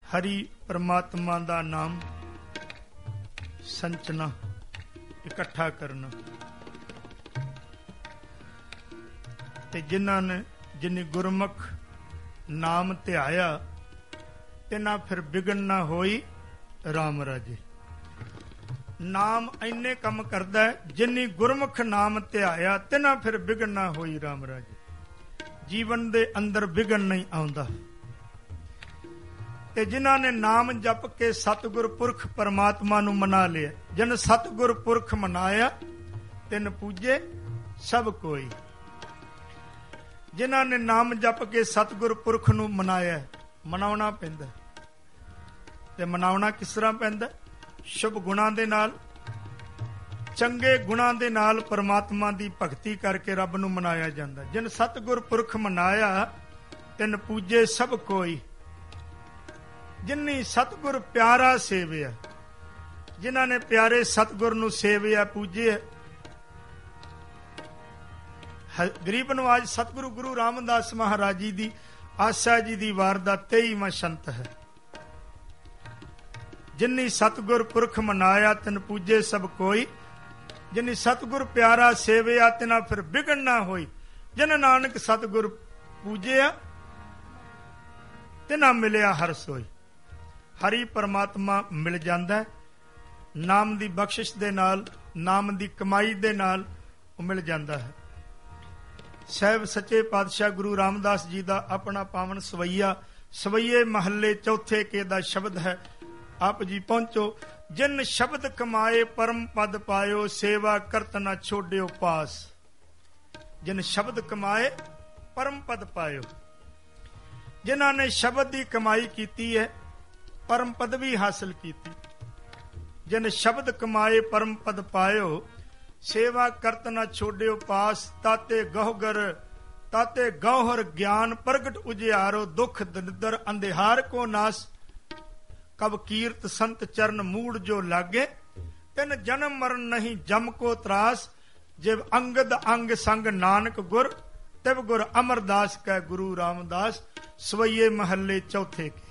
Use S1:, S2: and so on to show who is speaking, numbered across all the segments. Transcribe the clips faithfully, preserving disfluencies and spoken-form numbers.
S1: ਹਰੀ ਪਰਮਾਤਮਾ ਦਾ ਨਾਮ ਸੰਚਨਾ, ਇਕੱਠਾ ਕਰਨਾ। ਤੇ ਜਿਨ੍ਹਾਂ ਨੇ ਜਿਨੀ ਗੁਰਮੁਖ ਨਾਮ ਧਿਆਇਆ, ਤਿਨਾ ਫਿਰ ਬਿਗਨ ਨਾ ਹੋਈ ਰਾਮ ਰਾਜੇ। ਨਾਮ ਇੰਨੇ ਕੰਮ ਕਰਦਾ ਹੈ, ਜਿਨੀ ਗੁਰਮੁਖ ਨਾਮ ਧਿਆਇਆ, ਤਿਨਾ ਫਿਰ ਬਿਗਨ ਨਾ ਹੋਈ ਰਾਮ ਰਾਜੇ। ਜੀਵਨ ਦੇ ਅੰਦਰ ਬਿਗਨ ਨਹੀਂ ਆਉਂਦਾ। ਤੇ ਜਿਨ੍ਹਾਂ ਨੇ ਨਾਮ ਜਪ ਕੇ ਸਤਿਗੁਰ ਪੁਰਖ ਪਰਮਾਤਮਾ ਨੂੰ ਮਨਾ ਲਿਆ, ਜਿਨ ਸਤਿਗੁਰ ਪੁਰਖ ਮਨਾਇਆ, ਤਿਨ ਪੂਜੇ ਸਭ ਕੋਈ। ਜਿਨ੍ਹਾਂ ਨੇ ਨਾਮ ਜਪ ਕੇ ਸਤਿਗੁਰ ਪੁਰਖ ਨੂੰ ਮਨਾਇਆ, ਮਨਾਉਣਾ ਪੈਂਦਾ। ਤੇ ਮਨਾਉਣਾ ਕਿਸ ਤਰ੍ਹਾਂ ਪੈਂਦਾ? ਸ਼ੁਭ ਗੁਣਾਂ ਦੇ ਨਾਲ, ਚੰਗੇ ਗੁਣਾਂ ਦੇ ਨਾਲ ਪਰਮਾਤਮਾ ਦੀ ਭਗਤੀ ਕਰਕੇ ਰੱਬ ਨੂੰ ਮਨਾਇਆ ਜਾਂਦਾ। ਜਿਨ ਸਤਿਗੁਰ ਪੁਰਖ ਮਨਾਇਆ, ਤਿਨ ਪੂਜੇ ਸਭ ਕੋਈ। ਜਿਨੀ ਸਤਿਗੁਰ ਪਿਆਰਾ ਸੇਵਿਆ, ਜਿਨ੍ਹਾਂ ਨੇ ਪਿਆਰੇ ਸਤਿਗੁਰ ਨੂੰ ਸੇਵਿਆ, ਪੂਜਿਆ। ਗਰੀਬ ਨਵਾਜ ਸਤਿਗੁਰੂ ਗੁਰੂ ਰਾਮਦਾਸ ਮਹਾਰਾਜ ਜੀ ਦੀ ਆਸਾ ਜੀ ਦੀ ਵਾਰ ਦਾ ਤੇਈਵਾਂ ਸੰਤ ਹੈ। ਜਿਨੀ ਸਤਿਗੁਰ ਪੁਰਖ ਮਨਾਇਆ, ਤਿਨ ਪੂਜੇ ਸਭ ਕੋਈ। ਜਿਨੀ ਸਤਿਗੁਰ ਪਿਆਰਾ ਸੇਵਿਆ, ਤਿਨਾ ਫਿਰ ਬਿਗਨ ਨਾ ਹੋਈ। ਜਿਨ ਨਾਨਕ ਸਤਿਗੁਰ ਪੂਜਿਆ, ਤਿਨਾ ਮਿਲਿਆ ਹਰ ਸੋਈ। ਹਰੀ ਪਰਮਾਤਮਾ ਮਿਲ ਜਾਂਦਾ। ਨਾਮ ਦੀ ਬਖਸ਼ਿਸ਼ ਦੇ ਨਾਲ, ਨਾਮ ਦੀ ਕਮਾਈ ਦੇ ਨਾਲ ਉਹ ਮਿਲ ਜਾਂਦਾ ਹੈ। ਸਾਹਿਬ ਸੱਚੇ ਪਾਤਸ਼ਾਹ ਗੁਰੂ ਰਾਮਦਾਸ ਜੀ ਦਾ ਆਪਣਾ ਪਾਵਨ ਸਵਈਆ, ਸਵਈਏ ਮਹੱਲੇ ਚੌਥੇ ਕੇ ਦਾ ਸ਼ਬਦ ਹੈ। ਆਪ ਜੀ ਪਹੁੰਚੋ। ਜਿਨ ਸ਼ਬਦ ਕਮਾਏ ਪਰਮ ਪਦ ਪਾਇਓ, ਸੇਵਾ ਕਰਤ ਨਾ ਛੋੜਿਓ ਪਾਸ। ਜਿਨ ਸ਼ਬਦ ਕਮਾਏ ਪਰਮ ਪਦ ਪਾਇਓ। ਜਿਨ੍ਹਾਂ ਨੇ ਸ਼ਬਦ ਦੀ ਕਮਾਈ ਕੀਤੀ ਹੈ, ਪਰਮ ਪਦਵੀ ਹਾਸਲ ਕੀਤੀ। ਜਿਨ ਸ਼ਬਦ ਕਮਾਏ ਪਰਮ ਪਦ ਪਾਇਓ, ਸੇਵਾ ਕਰਤ ਨਾ ਛੋੜਿਓ ਪਾਸ। ਤਾਤੇ ਗਹੁਗਰ ਤਾਤੇ ਗੌਹਰ ਗਿਆਨ ਪ੍ਰਗਟ ਉਜਿਆਰੋ, ਦੁਖ ਦਰਿਦਰ ਅੰਧਿਹਾਰ ਕੋ ਨਾਸ। ਕਬ ਕੀਰਤ ਸੰਤ ਚਰਨ ਮੂੜ ਜੋ ਲਾਗੇ, ਤਿਨ ਜਨਮ ਮਰਨ ਨਹੀਂ ਜਮ ਕੋ ਤਰਾਸ। ਜਿਵ ਅੰਗਦ ਅੰਗ ਸੰਗ ਨਾਨਕ ਗੁਰ, ਤਿਵ ਗੁਰ ਅਮਰਦਾਸ ਕੈ ਗੁਰੂ ਰਾਮਦਾਸ। ਸਵਈਏ ਮਹੱਲੇ ਚੌਥੇ ਕੇ।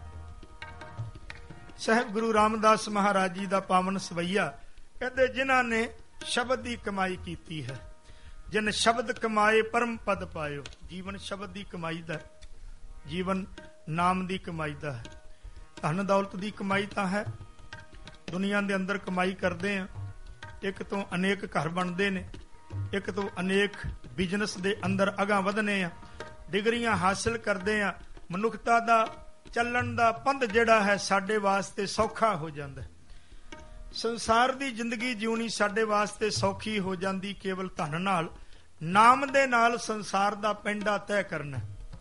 S1: ਸਾਹਿਬ ਗੁਰੂ ਰਾਮਦਾਸ ਮਹਾਰਾਜ ਜੀ ਦਾ ਪਾਵਨ ਸਵਈਆ ਕਹਿੰਦੇ, ਜਿਨ੍ਹਾਂ ਨੇ ਸ਼ਬਦ ਦੀ ਕਮਾਈ ਕੀਤੀ ਹੈ। ਜਿਨ ਸ਼ਬਦ ਕਮਾਏ ਪਰਮ ਪਦ ਪਾਇਓ। ਜੀਵਨ ਸ਼ਬਦ ਦੀ ਕਮਾਈ ਦਾ, ਜੀਵਨ ਨਾਮ ਦੀ ਕਮਾਈ ਦਾ ਹੈ। ਧਨ ਦੌਲਤ ਦੀ ਕਮਾਈ ਤਾਂ ਹੈ, ਦੁਨੀਆ ਦੇ ਅੰਦਰ ਕਮਾਈ ਕਰਦੇ ਆ। ਇੱਕ ਤੋਂ ਅਨੇਕ ਘਰ ਬਣਦੇ ਨੇ, ਇੱਕ ਤੋਂ ਅਨੇਕ ਬਿਜ਼ਨਸ ਦੇ ਅੰਦਰ ਅਗਾਂਹ ਵਧਨੇ ਆ, ਡਿਗਰੀਆਂ ਹਾਸਲ ਕਰਦੇ ਆ। ਮਨੁੱਖਤਾ ਦਾ ਚੱਲਣ ਦਾ ਪੰਧ ਜਿਹੜਾ ਹੈ ਸਾਡੇ ਵਾਸਤੇ ਸੌਖਾ ਹੋ ਜਾਂਦਾ। ਸੰਸਾਰ ਦੀ ਜ਼ਿੰਦਗੀ ਜਿਉਣੀ ਸਾਡੇ ਵਾਸਤੇ ਸੌਖੀ ਹੋ ਜਾਂਦੀ ਕੇਵਲ ਧਨ ਨਾਲ। ਨਾਮ ਦੇ ਨਾਲ ਸੰਸਾਰ ਦਾ ਪੈਂਡਾ ਤੈਅ ਕਰਨਾ।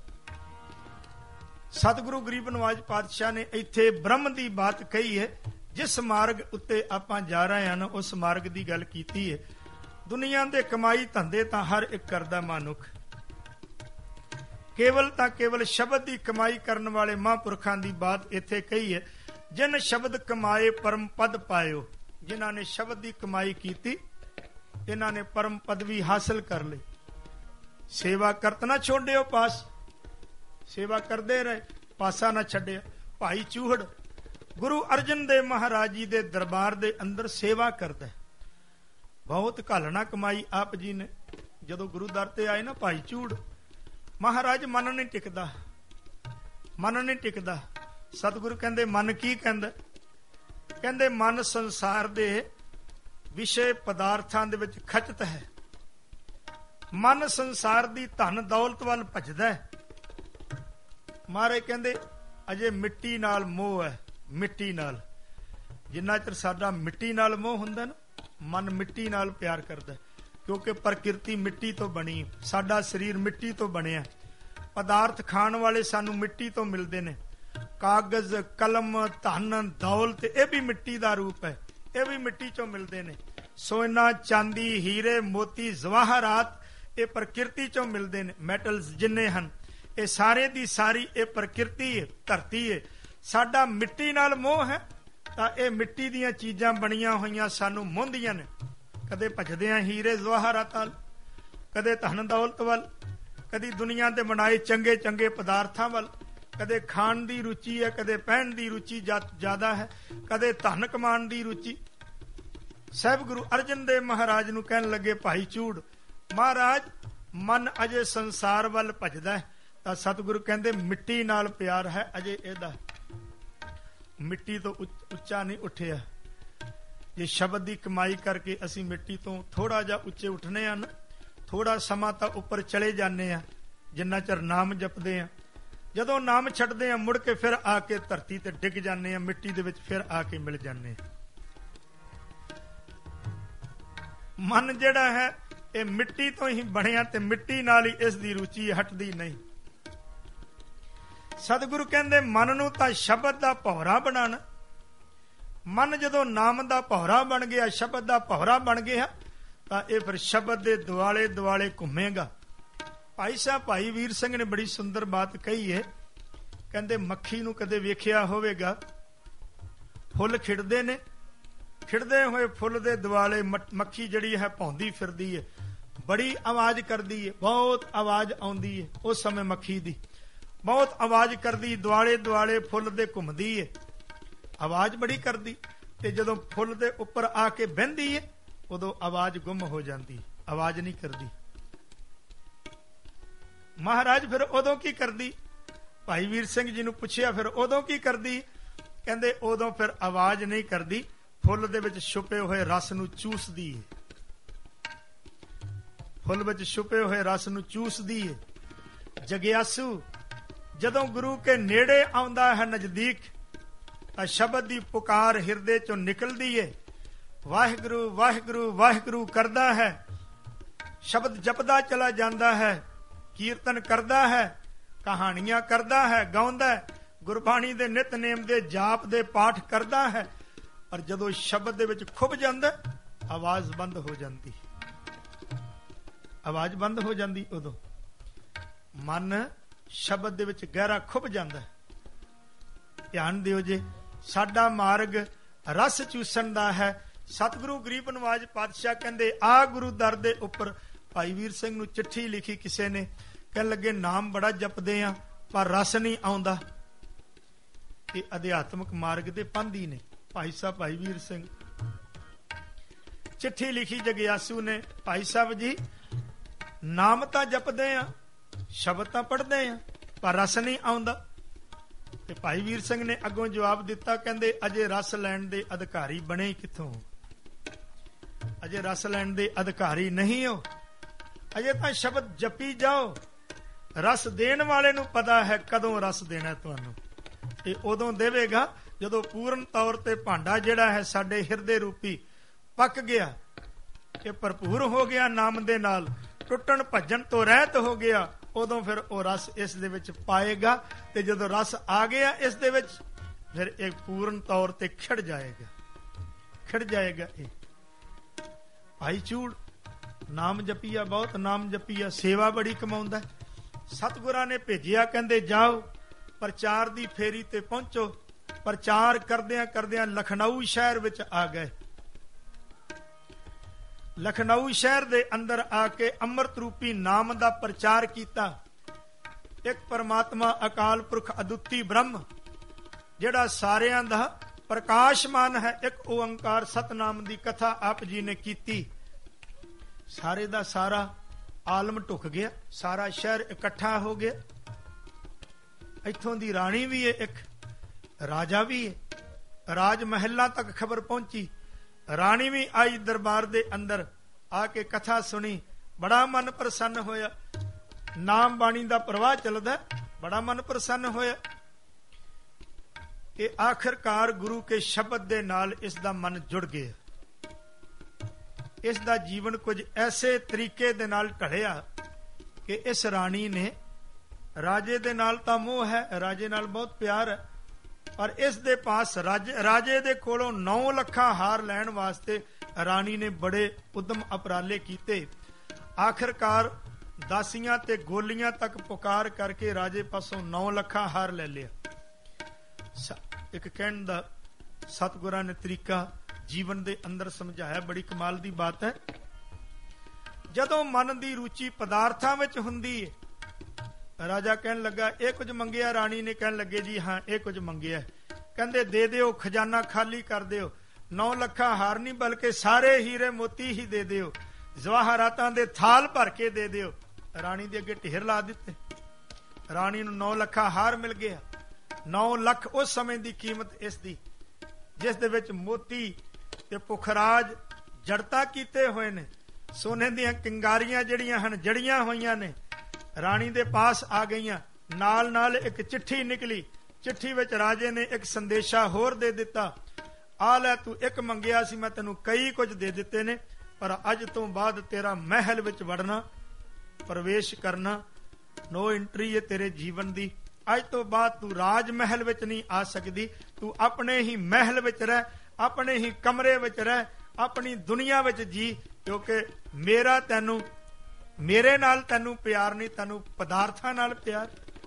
S1: ਸਤਿਗੁਰੂ ਗਰੀਬ ਨਵਾਜ ਪਾਤਸ਼ਾਹ ਨੇ ਇੱਥੇ ਬ੍ਰਹਮ ਦੀ ਬਾਤ ਕਹੀ ਹੈ। ਜਿਸ ਮਾਰਗ ਉੱਤੇ ਆਪਾਂ ਜਾ ਰਹੇ ਹਨ, ਉਸ ਮਾਰਗ ਦੀ ਗੱਲ ਕੀਤੀ ਹੈ। ਦੁਨੀਆ ਦੇ ਕਮਾਈ ਧੰਦੇ ਤਾਂ ਹਰ ਇੱਕ ਕਰਦਾ ਮਨੁੱਖ, ਕੇਵਲ ਤਾਂ ਕੇਵਲ ਸ਼ਬਦ ਦੀ ਕਮਾਈ ਕਰਨ ਵਾਲੇ ਮਹਾਂਪੁਰਖਾਂ ਦੀ ਬਾਤ ਇੱਥੇ ਕਹੀ ਹੈ। ਜਿਨ ਸ਼ਬਦ ਕਮਾਏ ਪਰਮ ਪਦ ਪਾਇਓ। ਜਿਨ੍ਹਾਂ ਨੇ ਸ਼ਬਦ ਦੀ ਕਮਾਈ ਕੀਤੀ, ਇਹਨਾਂ ਨੇ ਪਰਮ ਪਦਵੀ ਹਾਸਲ ਕਰ ਲਈ। ਸੇਵਾ ਕਰਤ ਨਾ ਛੋੜਿਓ ਪਾਸ। ਸੇਵਾ ਕਰਦੇ ਰਹੇ, ਪਾਸਾ ਨਾ ਛੱਡਿਆ। ਭਾਈ ਚੂਹੜ ਗੁਰੂ ਅਰਜਨ ਦੇਵ ਮਹਾਰਾਜ ਜੀ ਦੇ ਦਰਬਾਰ ਦੇ ਅੰਦਰ ਸੇਵਾ ਕਰਦਾ। ਬਹੁਤ ਘਾਲਣਾ ਕਮਾਈ ਆਪ ਜੀ ਨੇ। ਜਦੋਂ ਗੁਰੂ ਦਰ ਤੇ ਆਏ ਨਾ ਭਾਈ ਚੂਹੜ, ਮਹਾਰਾਜ ਮਨ ਨਹੀਂ ਟਿਕਦਾ, ਮਨ ਨਹੀਂ ਟਿਕਦਾ। ਸਤਿਗੁਰੂ ਕਹਿੰਦੇ ਮਨ ਕੀ ਕਹਿੰਦਾ? ਕਹਿੰਦੇ ਮਨ ਸੰਸਾਰ ਦੇ ਵਿਸ਼ੇ ਪਦਾਰਥਾਂ ਦੇ ਵਿੱਚ ਖਚਤ ਹੈ। ਮਨ ਸੰਸਾਰ ਦੀ ਧਨ ਦੌਲਤ ਵੱਲ ਭੱਜਦਾ ਹੈ। ਮਹਾਰਾਜ ਕਹਿੰਦੇ ਅਜੇ ਮਿੱਟੀ ਨਾਲ ਮੋਹ ਹੈ। ਮਿੱਟੀ ਨਾਲ, ਜਿੰਨਾ ਚਿਰ ਸਾਡਾ ਮਿੱਟੀ ਨਾਲ ਮੋਹ ਹੁੰਦਾ ਨਾ, ਮਨ ਮਿੱਟੀ ਨਾਲ ਪਿਆਰ ਕਰਦਾ। ਕਿਉਂਕਿ ਪ੍ਰਕਿਰਤੀ ਮਿੱਟੀ ਤੋਂ ਬਣੀ, ਸਾਡਾ ਸਰੀਰ ਮਿੱਟੀ ਤੋਂ ਬਣਿਆ। ਪਦਾਰਥ ਖਾਣ ਵਾਲੇ ਸਾਨੂੰ ਮਿੱਟੀ ਤੋਂ ਮਿਲਦੇ ਨੇ। ਕਾਗਜ਼, ਕਲਮ, ਧਨ, ਦੌਲਤ, ਇਹ ਵੀ ਮਿੱਟੀ ਦਾ ਰੂਪ ਹੈ। ਇਹ ਵੀ ਮਿੱਟੀ ਚੋਂ ਮਿਲਦੇ ਨੇ। ਸੋਨਾ, ਚਾਂਦੀ, ਹੀਰੇ, ਮੋਤੀ, ਜਵਾਹਰਾਤ, ਇਹ ਪ੍ਰਕਿਰਤੀ ਚੋਂ ਮਿਲਦੇ ਨੇ। ਮੈਟਲਸ ਜਿੰਨੇ ਹਨ, ਇਹ ਸਾਰੇ ਦੀ ਸਾਰੀ ਇਹ ਪ੍ਰਕਿਰਤੀ ਹੈ, ਧਰਤੀ ਹੈ। ਸਾਡਾ ਮਿੱਟੀ ਨਾਲ ਮੋਹ ਹੈ, ਤਾਂ ਇਹ ਮਿੱਟੀ ਦੀਆਂ ਚੀਜ਼ਾਂ ਬਣੀਆਂ ਹੋਈਆਂ ਸਾਨੂੰ ਮੋਹਦੀਆਂ ਨੇ। ਕਦੇ ਭਜਦੇ ਆ ਹੀਰੇ ਜਵਾਹਰਾਤ ਵੱਲ, ਕਦੇ ਧਨ ਦੌਲਤ ਵੱਲ, ਕਦੀ ਦੁਨੀਆ ਦੇ ਬਣਾਏ ਚੰਗੇ ਚੰਗੇ ਪਦਾਰਥਾਂ ਵੱਲ। ਕਦੇ ਖਾਣ ਦੀ ਰੁਚੀ ਹੈ, ਕਦੇ ਪਹਿਨ ਦੀ ਰੁਚੀ ਜ਼ਿਆਦਾ ਹੈ, ਕਦੇ ਧਨ ਕਮਾਉਣ ਦੀ ਰੁਚੀ। ਸਾਹਿਬ ਗੁਰੂ ਅਰਜਨ ਦੇਵ ਮਹਾਰਾਜ ਨੂੰ ਕਹਿਣ ਲੱਗੇ, ਭਾਈ ਚੂੜ ਮਹਾਰਾਜ ਮਨ ਅਜੇ ਸੰਸਾਰ ਵੱਲ ਭਜਦਾ ਹੈ। ਤਾਂ ਸਤਿਗੁਰੂ ਕਹਿੰਦੇ ਮਿੱਟੀ ਨਾਲ ਪਿਆਰ ਹੈ ਅਜੇ ਇਹਦਾ, ਮਿੱਟੀ ਤੋਂ ਉੱਚਾ ਨਹੀਂ ਉੱਠਿਆ। ਜੇ ਸ਼ਬਦ ਦੀ ਕਮਾਈ ਕਰਕੇ ਅਸੀਂ ਮਿੱਟੀ ਤੋਂ ਥੋੜਾ ਜਿਹਾ ਉੱਚੇ ਉੱਠਨੇ ਆ ਨਾ, ਥੋੜਾ ਸਮਾਂ ਤਾਂ ਉੱਪਰ ਚਲੇ ਜਾਂਦੇ ਆ ਜਿੰਨਾ ਚਿਰ ਨਾਮ ਜਪਦੇ ਆ। ਜਦੋਂ ਨਾਮ ਛੱਡਦੇ ਆ ਮੁੜ ਕੇ ਫਿਰ ਆ ਕੇ ਧਰਤੀ ਤੇ ਡਿੱਗ ਜਾਂਦੇ ਆ, ਮਿੱਟੀ ਦੇ ਵਿੱਚ ਫਿਰ ਆ ਕੇ ਮਿਲ ਜਾਂਦੇ ਆ। ਮਨ ਜਿਹੜਾ ਹੈ ਇਹ ਮਿੱਟੀ ਤੋਂ ਹੀ ਬਣਿਆ ਤੇ ਮਿੱਟੀ ਨਾਲ ਹੀ ਇਸ ਦੀ ਰੁਚੀ ਹਟਦੀ ਨਹੀਂ। ਸਤਿਗੁਰੂ ਕਹਿੰਦੇ ਮਨ ਨੂੰ ਤਾਂ ਸ਼ਬਦ ਦਾ ਭੌਰਾ ਬਣਾਉਣਾ। ਮਨ ਜਦੋਂ ਨਾਮ ਦਾ ਭੌਰਾ ਬਣ ਗਿਆ, ਸ਼ਬਦ ਦਾ ਭੌਰਾ ਬਣ ਗਿਆ, ਤਾਂ ਇਹ ਫਿਰ ਸ਼ਬਦ ਦੇ ਦੁਆਲੇ ਦੁਆਲੇ ਘੁੰਮੇਗਾ। ਭਾਈ ਸਾਹਿਬ ਭਾਈ ਵੀਰ ਸਿੰਘ ਨੇ ਬੜੀ ਸੁੰਦਰ ਬਾਤ ਕਹੀ ਹੈ। ਕਹਿੰਦੇ ਮੱਖੀ ਨੂੰ ਕਦੇ ਵੇਖਿਆ ਹੋਵੇਗਾ, ਫੁੱਲ ਖਿੜਦੇ ਨੇ, ਖਿੜਦੇ ਹੋਏ ਫੁੱਲ ਦੇ ਦੁਆਲੇ ਮੱਖੀ ਜਿਹੜੀ ਹੈ ਭੌਂਦੀ ਫਿਰਦੀ ਹੈ, ਬੜੀ ਆਵਾਜ਼ ਕਰਦੀ ਹੈ, ਬਹੁਤ ਆਵਾਜ਼ ਆਉਂਦੀ ਹੈ। ਉਸ ਸਮੇਂ ਮੱਖੀ ਦੀ ਬਹੁਤ ਆਵਾਜ਼ ਕਰਦੀ, ਦੁਆਲੇ ਦੁਆਲੇ ਫੁੱਲ ਦੇ ਘੁੰਮਦੀ ਹੈ, ਆਵਾਜ਼ ਬੜੀ ਕਰਦੀ। ਤੇ ਜਦੋਂ ਫੁੱਲ ਦੇ ਉੱਪਰ ਆ ਕੇ ਬਹਿੰਦੀ ਹੈ ਉਦੋਂ ਆਵਾਜ਼ ਗੁੰਮ ਹੋ ਜਾਂਦੀ, ਆਵਾਜ਼ ਨਹੀਂ ਕਰਦੀ। ਮਹਾਰਾਜ ਫਿਰ ਉਦੋਂ ਕੀ ਕਰਦੀ? ਭਾਈ ਵੀਰ ਸਿੰਘ ਜੀ ਨੂੰ ਪੁੱਛਿਆ ਫਿਰ ਉਦੋਂ ਕੀ ਕਰਦੀ? ਕਹਿੰਦੇ ਉਦੋਂ ਫਿਰ ਆਵਾਜ਼ ਨਹੀਂ ਕਰਦੀ, ਫੁੱਲ ਦੇ ਵਿੱਚ ਛੁਪੇ ਹੋਏ ਰਸ ਨੂੰ ਚੂਸਦੀ ਹੈ, ਫੁੱਲ ਵਿੱਚ ਛੁਪੇ ਹੋਏ ਰਸ ਨੂੰ ਚੂਸਦੀ ਹੈ। ਜਗਿਆਸੂ ਜਦੋਂ ਗੁਰੂ ਕੇ ਨੇੜੇ ਆਉਂਦਾ ਹੈ, ਨਜ਼ਦੀਕ, ਤਾਂ ਸ਼ਬਦ ਦੀ ਪੁਕਾਰ ਹਿਰਦੇ ਚੋਂ ਨਿਕਲਦੀ ਹੈ। ਵਾਹਿਗੁਰੂ ਵਾਹਿਗੁਰੂ ਵਾਹਿਗੁਰੂ ਕਰਦਾ ਹੈ, ਸ਼ਬਦ ਜਪਦਾ ਚਲਾ ਜਾਂਦਾ ਹੈ, ਕੀਰਤਨ ਕਰਦਾ ਹੈ, ਕਹਾਣੀਆਂ ਕਰਦਾ ਹੈ, ਗਾਉਂਦਾ ਹੈ, ਗੁਰਬਾਣੀ ਦੇ ਨਿਤਨੇਮ ਦੇ ਜਾਪ ਦੇ ਪਾਠ ਕਰਦਾ ਹੈ। ਪਰ ਜਦੋਂ ਸ਼ਬਦ ਦੇ ਵਿੱਚ ਖੁੱਭ ਜਾਂਦਾ ਆਵਾਜ਼ ਬੰਦ ਹੋ ਜਾਂਦੀ, ਆਵਾਜ਼ ਬੰਦ ਹੋ ਜਾਂਦੀ। ਉਦੋਂ ਮਨ ਸ਼ਬਦ ਦੇ ਵਿੱਚ ਗਹਿਰਾ ਖੁੱਭ ਜਾਂਦਾ। ਧਿਆਨ ਦਿਓ ਜੇ, ਸਾਡਾ ਮਾਰਗ ਰਸ ਚੂਸਣ ਦਾ ਹੈ। ਸਤਿਗੁਰੂ ਗਰੀਬ ਨਵਾਜ ਪਾਤਸ਼ਾਹ ਕਹਿੰਦੇ ਆ ਗੁਰੂ ਦਰ ਦੇ ਉੱਪਰ ਭਾਈ ਵੀਰ ਸਿੰਘ ਨੂੰ ਚਿੱਠੀ ਲਿਖੀ ਕਿਸੇ ਨੇ, ਕਹਿਣ ਲੱਗੇ ਨਾਮ ਬੜਾ ਜਪਦੇ ਆ ਪਰ ਰਸ ਨਹੀਂ ਆਉਂਦਾ। ਇਹ ਅਧਿਆਤਮਕ ਮਾਰਗ ਦੇ ਪਾਂਧੀ ਨੇ ਭਾਈ ਸਾਹਿਬ ਭਾਈ ਵੀਰ ਸਿੰਘ। ਚਿੱਠੀ ਲਿਖੀ ਜਗਿਆਸੂ ਨੇ, ਭਾਈ ਸਾਹਿਬ ਜੀ ਨਾਮ ਤਾਂ ਜਪਦੇ ਆ, ਸ਼ਬਦ ਤਾਂ ਪੜ੍ਹਦੇ ਆ, ਪਰ ਰਸ ਨਹੀਂ ਆਉਂਦਾ। ਤੇ ਭਾਈ ਵੀਰ ਸਿੰਘ ਨੇ ਅੱਗੋਂ ਜਵਾਬ ਦਿੱਤਾ, ਕਹਿੰਦੇ ਅਜੇ ਰਸ ਲੈਣ ਦੇ ਅਧਿਕਾਰੀ ਬਣੇ ਕਿੱਥੋਂ? ਅਜੇ ਰਸ ਲੈਣ ਦੇ ਅਧਿਕਾਰੀ ਨਹੀਂ ਹੋ, ਅਜੇ ਤਾਂ ਸ਼ਬਦ ਜਪੀ ਜਾਓ। ਰਸ ਦੇਣ ਵਾਲੇ ਨੂੰ ਪਤਾ ਹੈ ਕਦੋਂ ਰਸ ਦੇਣਾ ਤੁਹਾਨੂੰ। ਇਹ ਉਦੋਂ ਦੇਵੇਗਾ ਜਦੋਂ ਪੂਰਨ ਤੌਰ ਤੇ ਭਾਂਡਾ ਜਿਹੜਾ ਹੈ ਸਾਡੇ ਹਿਰਦੇ ਰੂਪੀ ਪੱਕ ਗਿਆ, ਇਹ ਭਰਪੂਰ ਹੋ ਗਿਆ ਨਾਮ ਦੇ ਨਾਲ, ਟੁੱਟਣ ਭੱਜਣ ਤੋਂ ਰਹਿਤ ਹੋ ਗਿਆ। ਉਦੋਂ ਫਿਰ ਉਹ ਰਸ ਇਸ ਦੇ ਵਿੱਚ ਪਾਏਗਾ, ਤੇ ਜਦੋਂ ਰਸ ਆ ਗਿਆ ਇਸ ਦੇ ਵਿੱਚ, ਫਿਰ ਇਹ ਪੂਰਨ ਤੌਰ ਤੇ ਖਿੜ ਜਾਏਗਾ, ਖਿੜ ਜਾਏਗਾ। ਇਹ ਭਾਈ ਚੂੜ ਨਾਮ ਜਪੀਆ, ਬਹੁਤ ਨਾਮ ਜਪੀਆ, ਸੇਵਾ ਬੜੀ ਕਮਾਉਂਦਾ। ਸਤਿਗੁਰਾਂ ਨੇ ਭੇਜਿਆ, ਕਹਿੰਦੇ ਜਾਓ ਪ੍ਰਚਾਰ ਦੀ ਫੇਰੀ ਤੇ ਪਹੁੰਚੋ। ਪ੍ਰਚਾਰ ਕਰਦਿਆਂ ਕਰਦਿਆਂ ਲਖਨਊ ਸ਼ਹਿਰ ਵਿੱਚ ਆ ਗਏ। ਲਖਨਊ ਸ਼ਹਿਰ ਦੇ ਅੰਦਰ ਆ ਕੇ ਅੰਮ੍ਰਿਤ ਰੂਪੀ ਨਾਮ ਦਾ ਪ੍ਰਚਾਰ ਕੀਤਾ। ਇੱਕ ਪਰਮਾਤਮਾ ਅਕਾਲ ਪੁਰਖ ਅਦੁੱਤੀ ਬ੍ਰਹਮ ਜਿਹੜਾ ਸਾਰਿਆਂ ਦਾ ਪ੍ਰਕਾਸ਼ਮਾਨ ਹੈ, ਇੱਕ ਓੰਕਾਰ ਸਤਨਾਮ ਦੀ ਕਥਾ ਆਪ ਜੀ ਨੇ ਕੀਤੀ। ਸਾਰੇ ਦਾ ਸਾਰਾ ਆਲਮ ਢੁੱਕ ਗਿਆ, ਸਾਰਾ ਸ਼ਹਿਰ ਇਕੱਠਾ ਹੋ ਗਿਆ। ਇੱਥੋਂ ਦੀ ਰਾਣੀ ਵੀ ਹੈ, ਇੱਕ ਰਾਜਾ ਵੀ ਹੈ। ਰਾਜ ਮਹਿਲਾਂ ਤੱਕ ਖਬਰ ਪਹੁੰਚੀ। ਰਾਣੀ ਵੀ ਆਈ ਦਰਬਾਰ ਦੇ ਅੰਦਰ, ਆ ਕੇ ਕਥਾ ਸੁਣੀ, ਬੜਾ ਮਨ ਪ੍ਰਸੰਨ ਹੋਇਆ। ਨਾਮ ਬਾਣੀ ਦਾ ਪ੍ਰਵਾਹ ਚੱਲਦਾ, ਬੜਾ ਮਨ ਪ੍ਰਸੰਨ ਹੋਇਆ। ਇਹ ਆਖਿਰਕਾਰ ਗੁਰੂ ਕੇ ਸ਼ਬਦ ਦੇ ਨਾਲ ਇਸ ਦਾ ਮਨ ਜੁੜ ਗਿਆ। ਇਸ ਦਾ ਜੀਵਨ ਕੁਝ ਐਸੇ ਤਰੀਕੇ ਦੇ ਨਾਲ ਢਲਿਆ ਕਿ ਇਸ ਰਾਣੀ ਨੇ, ਰਾਜੇ ਦੇ ਨਾਲ ਤਾਂ ਮੋਹ ਹੈ, ਰਾਜੇ ਨਾਲ ਬਹੁਤ ਪਿਆਰ ਹੈ, ਪਰ ਇਸ ਦੇ ਪਾਸ ਰਾਜ, ਰਾਜੇ ਦੇ ਕੋਲੋਂ ਨੌ ਲੱਖਾਂ ਹਾਰ ਲੈਣ ਵਾਸਤੇ ਰਾਣੀ ਨੇ ਬੜੇ ਉਦਮ ਉਪਰਾਲੇ ਕੀਤੇ। ਆਖਿਰਕਾਰ ਦਾਸੀਆਂ ਤੇ ਗੋਲੀਆਂ ਤੱਕ ਪੁਕਾਰ ਕਰਕੇ ਰਾਜੇ ਪਾਸੋਂ ਨੌ ਲੱਖਾਂ ਹਾਰ ਲੈ ਲਿਆ। ਇੱਕ ਕਹਿਣ ਦਾ ਸਤਿਗੁਰਾਂ ਨੇ ਤਰੀਕਾ ਜੀਵਨ ਦੇ ਅੰਦਰ ਸਮਝਾਇਆ, ਬੜੀ ਕਮਾਲ ਦੀ ਬਾਤ ਹੈ। ਜਦੋਂ ਮਨ ਦੀ ਰੁਚੀ ਪਦਾਰਥਾਂ ਵਿੱਚ ਹੁੰਦੀ ਹੈ ਰਾਜਾ ਕਹਿਣ ਲੱਗਾ ਇਹ ਕੁਝ ਮੰਗਿਆ? ਰਾਣੀ ਨੇ ਕਹਿਣ ਲੱਗੇ ਜੀ ਹਾਂ ਇਹ ਕੁਝ ਮੰਗਿਆ। ਕਹਿੰਦੇ ਦੇ ਦਿਓ, ਖਜ਼ਾਨਾ ਖਾਲੀ ਕਰ ਦਿਓ, ਨੌ ਲੱਖਾਂ ਹਾਰ ਨਹੀਂ ਬਲਕਿ ਸਾਰੇ ਹੀਰੇ ਮੋਤੀ ਹੀ ਦੇ ਦਿਓ, ਜਵਾਹਰਾਤਾਂ ਦੇ ਥਾਲ ਭਰ ਕੇ ਦੇ ਦਿਓ। ਰਾਣੀ ਦੇ ਅੱਗੇ ਢੇਰ ਲਾ ਦਿੱਤੇ। ਰਾਣੀ ਨੂੰ ਨੌ ਲੱਖਾਂ ਹਾਰ ਮਿਲ ਗਿਆ। ਨੌ ਲੱਖ ਉਸ ਸਮੇਂ ਦੀ ਕੀਮਤ ਇਸ ਦੀ, ਜਿਸ ਦੇ ਵਿੱਚ ਮੋਤੀ ਤੇ ਪੁਖਰਾਜ ਜੜਤਾ ਕੀਤੇ ਹੋਏ ਨੇ, ਸੋਨੇ ਦੀਆਂ ਕਿੰਗਾਰੀਆਂ ਜਿਹੜੀਆਂ ਹਨ ਜੜੀਆਂ ਹੋਈਆਂ ਨੇ, ਰਾਣੀ ਦੇ ਪਾਸ ਆ ਗਈਆਂ। ਨਾਲ ਨਾਲ ਇੱਕ ਚਿੱਠੀ ਨਿਕਲੀ। ਚਿੱਠੀ ਵਿੱਚ ਰਾਜੇ ਨੇ ਇੱਕ ਸੰਦੇਸ਼ਾ ਹੋਰ ਦੇ ਦਿੱਤਾ, ਆ ਲੈ ਤੂੰ ਇੱਕ ਮੰਗਿਆ ਸੀ, ਮੈਂ ਤੈਨੂੰ ਕਈ ਕੁਝ ਦੇ ਦਿੱਤੇ ਨੇ, ਪਰ ਅੱਜ ਤੋਂ ਬਾਅਦ ਤੇਰਾ ਮਹਿਲ ਵਿੱਚ ਵੜਨਾ, ਪ੍ਰਵੇਸ਼ ਕਰਨਾ, ਨੋ ਐਂਟਰੀ ਹੈ ਤੇਰੇ ਜੀਵਨ ਦੀ। ਅੱਜ ਤੋਂ ਬਾਅਦ ਤੂੰ ਰਾਜ ਮਹਿਲ ਵਿੱਚ ਨਹੀਂ ਆ ਸਕਦੀ, ਤੂੰ ਆਪਣੇ ਹੀ ਮਹਿਲ ਵਿੱਚ ਰਹਿ, ਆਪਣੇ ਹੀ ਕਮਰੇ ਵਿੱਚ ਰਹਿ, ਆਪਣੀ ਦੁਨੀਆ ਵਿੱਚ ਜੀ, ਕਿਉਂਕਿ ਮੇਰਾ ਤੈਨੂੰ ਮੇਰੇ ਨਾਲ ਤੈਨੂੰ ਪਿਆਰ ਨਹੀਂ, ਤੈਨੂੰ ਪਦਾਰਥਾਂ ਨਾਲ ਪਿਆਰ।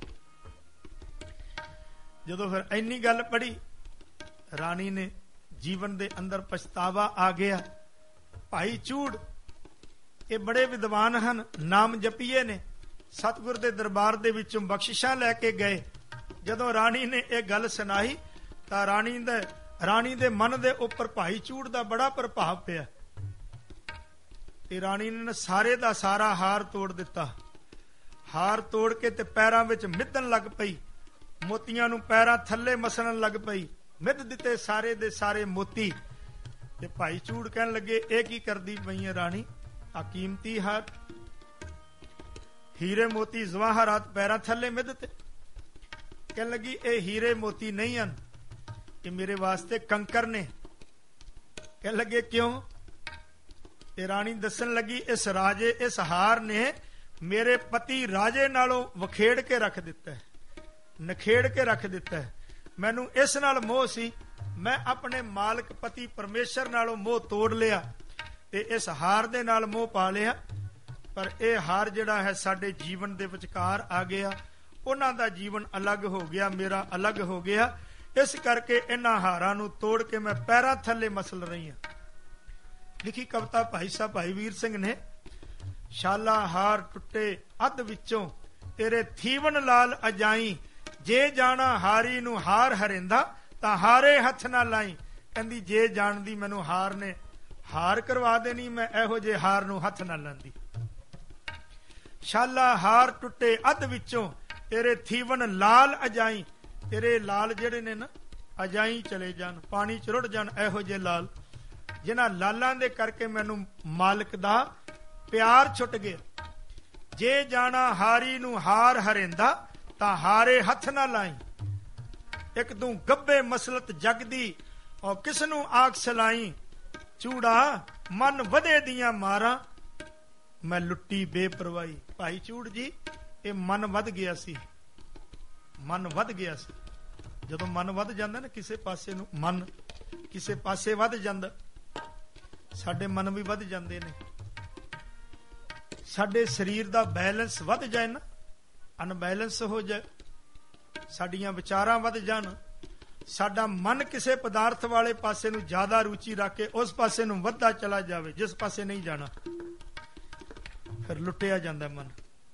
S1: ਜਦੋਂ ਫਿਰ ਇੰਨੀ ਗੱਲ ਪੜ੍ਹੀ, ਰਾਣੀ ਨੇ ਜੀਵਨ ਦੇ ਅੰਦਰ ਪਛਤਾਵਾ ਆ ਗਿਆ। ਭਾਈ ਚੂੜ ਇਹ ਬੜੇ ਵਿਦਵਾਨ ਹਨ, ਨਾਮ ਜਪੀਏ ਨੇ, ਸਤਿਗੁਰ ਦੇ ਦਰਬਾਰ ਦੇ ਵਿੱਚੋਂ ਬਖਸ਼ਿਸ਼ਾਂ ਲੈ ਕੇ ਗਏ। ਜਦੋਂ ਰਾਣੀ ਨੇ ਇਹ ਗੱਲ ਸੁਣਾਈ ਤਾਂ ਰਾਣੀ ਦੇ ਰਾਣੀ ਦੇ ਮਨ ਦੇ ਉੱਪਰ ਭਾਈ ਚੂੜ ਦਾ ਬੜਾ ਪ੍ਰਭਾਵ ਪਿਆ ਤੇ ਰਾਣੀ ਨੇ ਸਾਰੇ ਦਾ ਸਾਰਾ ਹਾਰ ਤੋੜ ਦਿੱਤਾ। ਹਾਰ ਤੋੜ ਕੇ ਤੇ ਪੈਰਾਂ ਵਿੱਚ ਮਿੱਧਣ ਲੱਗ ਪਈ, ਮੋਤੀਆਂ ਨੂੰ ਪੈਰਾਂ ਥੱਲੇ ਮਸਲਣ ਲੱਗ ਪਈ, ਮਿੱਧ ਦਿੱਤੇ ਸਾਰੇ ਦੇ ਸਾਰੇ ਮੋਤੀ। ਤੇ ਭਾਈ ਚੂੜ ਕਹਿਣ ਲੱਗੇ ਇਹ ਕੀ ਕਰਦੀ ਪਈ ਹੈ ਰਾਣੀ? ਆ ਕੀਮਤੀ ਹਾਰ, ਹੀਰੇ ਮੋਤੀ ਜਵਾਹਰਾਤ ਪੈਰਾਂ ਥੱਲੇ ਮਿੱਧ ਤੇ। ਕਹਿਣ ਲੱਗੀ ਇਹ ਹੀਰੇ ਮੋਤੀ ਨਹੀਂ ਹਨ, ਇਹ ਮੇਰੇ ਵਾਸਤੇ ਕੰਕਰ ਨੇ। ਕਹਿਣ ਲੱਗੇ ਕਿਉਂ? ਤੇ ਰਾਣੀ ਦੱਸਣ ਲੱਗੀ ਇਸ ਰਾਜੇ ਇਸ ਹਾਰ ਨੇ ਮੇਰੇ ਪਤੀ ਰਾਜੇ ਨਾਲੋਂ ਵਖੇੜ ਕੇ ਰੱਖ ਦਿੱਤਾ, ਨਖੇੜ ਕੇ ਰੱਖ ਦਿੱਤਾ। ਮੈਨੂੰ ਇਸ ਨਾਲ ਮੋਹ ਸੀ, ਮੈਂ ਆਪਣੇ ਮਾਲਕ ਪਤੀ ਪਰਮੇਸ਼ਰ ਨਾਲੋਂ ਮੋਹ ਤੋੜ ਲਿਆ ਤੇ ਇਸ ਹਾਰ ਦੇ ਨਾਲ ਮੋਹ ਪਾ ਲਿਆ। ਪਰ ਇਹ ਹਾਰ ਜਿਹੜਾ ਹੈ ਸਾਡੇ ਜੀਵਨ ਦੇ ਵਿਚਕਾਰ ਆ ਗਿਆ, ਉਹਨਾਂ ਦਾ ਜੀਵਨ ਅਲੱਗ ਹੋ ਗਿਆ, ਮੇਰਾ ਅਲੱਗ ਹੋ ਗਿਆ। ਇਸ ਕਰਕੇ ਇਹਨਾਂ ਹਾਰਾਂ ਨੂੰ ਤੋੜ ਕੇ ਮੈਂ ਪੈਰਾਂ ਥੱਲੇ ਮਸਲ ਰਹੀ ਹਾਂ। ਲਿਖੀ ਕਵਿਤਾ ਭਾਈ ਸਾਹਿਬ ਭਾਈ ਵੀਰ ਸਿੰਘ ਨੇ। ਸ਼ਾਲਾ ਹਾਰ ਟੁੱਟੇ ਅੱਧ ਵਿੱਚੋਂ ਤੇਰੇ ਥੀਵਨ ਲਾਲ ਅਜਾਈ, ਜੇ ਜਾਣਾ ਹਾਰੀ ਨੂੰ ਹਾਰ ਹਰਿੰਦਾ ਤਾਂ ਹਾਰੇ ਹੱਥ ਨਾ ਲਾਈ। ਕਹਿੰਦੀ ਜੇ ਜਾਣਦੀ ਮੈਨੂੰ ਹਾਰ ਨੇ ਹਾਰ ਕਰਵਾ ਦੇਣੀ, ਮੈਂ ਇਹੋ ਜਿਹੇ ਹਾਰ ਨੂੰ ਹੱਥ ਨਾ ਲਾਂਦੀ। ਸ਼ਾਲਾ ਹਾਰ ਟੁੱਟੇ ਅੱਧ ਵਿੱਚੋਂ ਤੇਰੇ ਥੀਵਨ ਲਾਲ ਅਜਾਈ, ਤੇਰੇ ਲਾਲ ਜਿਹੜੇ ਨੇ ਨਾ ਅਜਾਈ ਚਲੇ ਜਾਣ, ਪਾਣੀ ਚ ਰੁੜ ਜਾਣ, ਇਹੋ ਜਿਹੇ ਲਾਲ, ਜਿਨ੍ਹਾਂ ਲਾਲਾਂ ਦੇ ਕਰਕੇ ਮੈਨੂੰ ਮਾਲਕ ਦਾ ਪਿਆਰ ਛੁੱਟ ਗਿਆ। ਜੇ ਜਾਣਾ ਹਾਰੀ ਨੂੰ ਹਾਰ ਹਰਿੰਦਾ ਤਾਂ ਹਾਰੇ ਹੱਥ ਨਾ ਲਾਈ। ਇੱਕ ਤੂੰ ਗੱਬੇ ਮਸਲਤ ਜਗ ਦੀ ਔਰ ਕਿਸ ਨੂੰ ਆਖ ਸਲਾਈ, ਚੂੜਾ ਮਨ ਵਧੇ ਦੀਆਂ ਮਾਰਾਂ ਮੈਂ ਲੁੱਟੀ ਬੇਪਰਵਾਹੀ। ਭਾਈ ਚੂੜ ਜੀ ਇਹ ਮਨ ਵੱਧ ਗਿਆ ਸੀ, ਮਨ ਵੱਧ ਗਿਆ ਸੀ। ਜਦੋਂ ਮਨ ਵੱਧ ਜਾਂਦਾ ਨਾ ਕਿਸੇ ਪਾਸੇ ਨੂੰ, ਮਨ ਕਿਸੇ ਪਾਸੇ ਵੱਧ ਜਾਂਦਾ, ਸਾਡੇ ਮਨ ਵੀ ਵੱਧ ਜਾਂਦੇ ਨੇ। ਸਾਡੇ ਸਰੀਰ ਦਾ ਬੈਲੈਂਸ ਵੱਧ ਜਾਏ ਨਾ, ਅਨਬੈਲੈਂਸ ਹੋ ਜਾਏ, ਸਾਡੀਆਂ ਵਿਚਾਰਾਂ ਵੱਧ ਜਾਣ, ਸਾਡਾ ਮਨ ਕਿਸੇ ਪਦਾਰਥ ਵਾਲੇ ਪਾਸੇ ਨੂੰ ਜ਼ਿਆਦਾ ਰੁਚੀ ਰੱਖ ਕੇ ਉਸ ਪਾਸੇ ਨੂੰ ਵੱਧਦਾ ਚਲਾ ਜਾਵੇ ਜਿਸ ਪਾਸੇ ਨਹੀਂ ਜਾਣਾ, ਫਿਰ ਲੁੱਟਿਆ ਜਾਂਦਾ ਮਨ।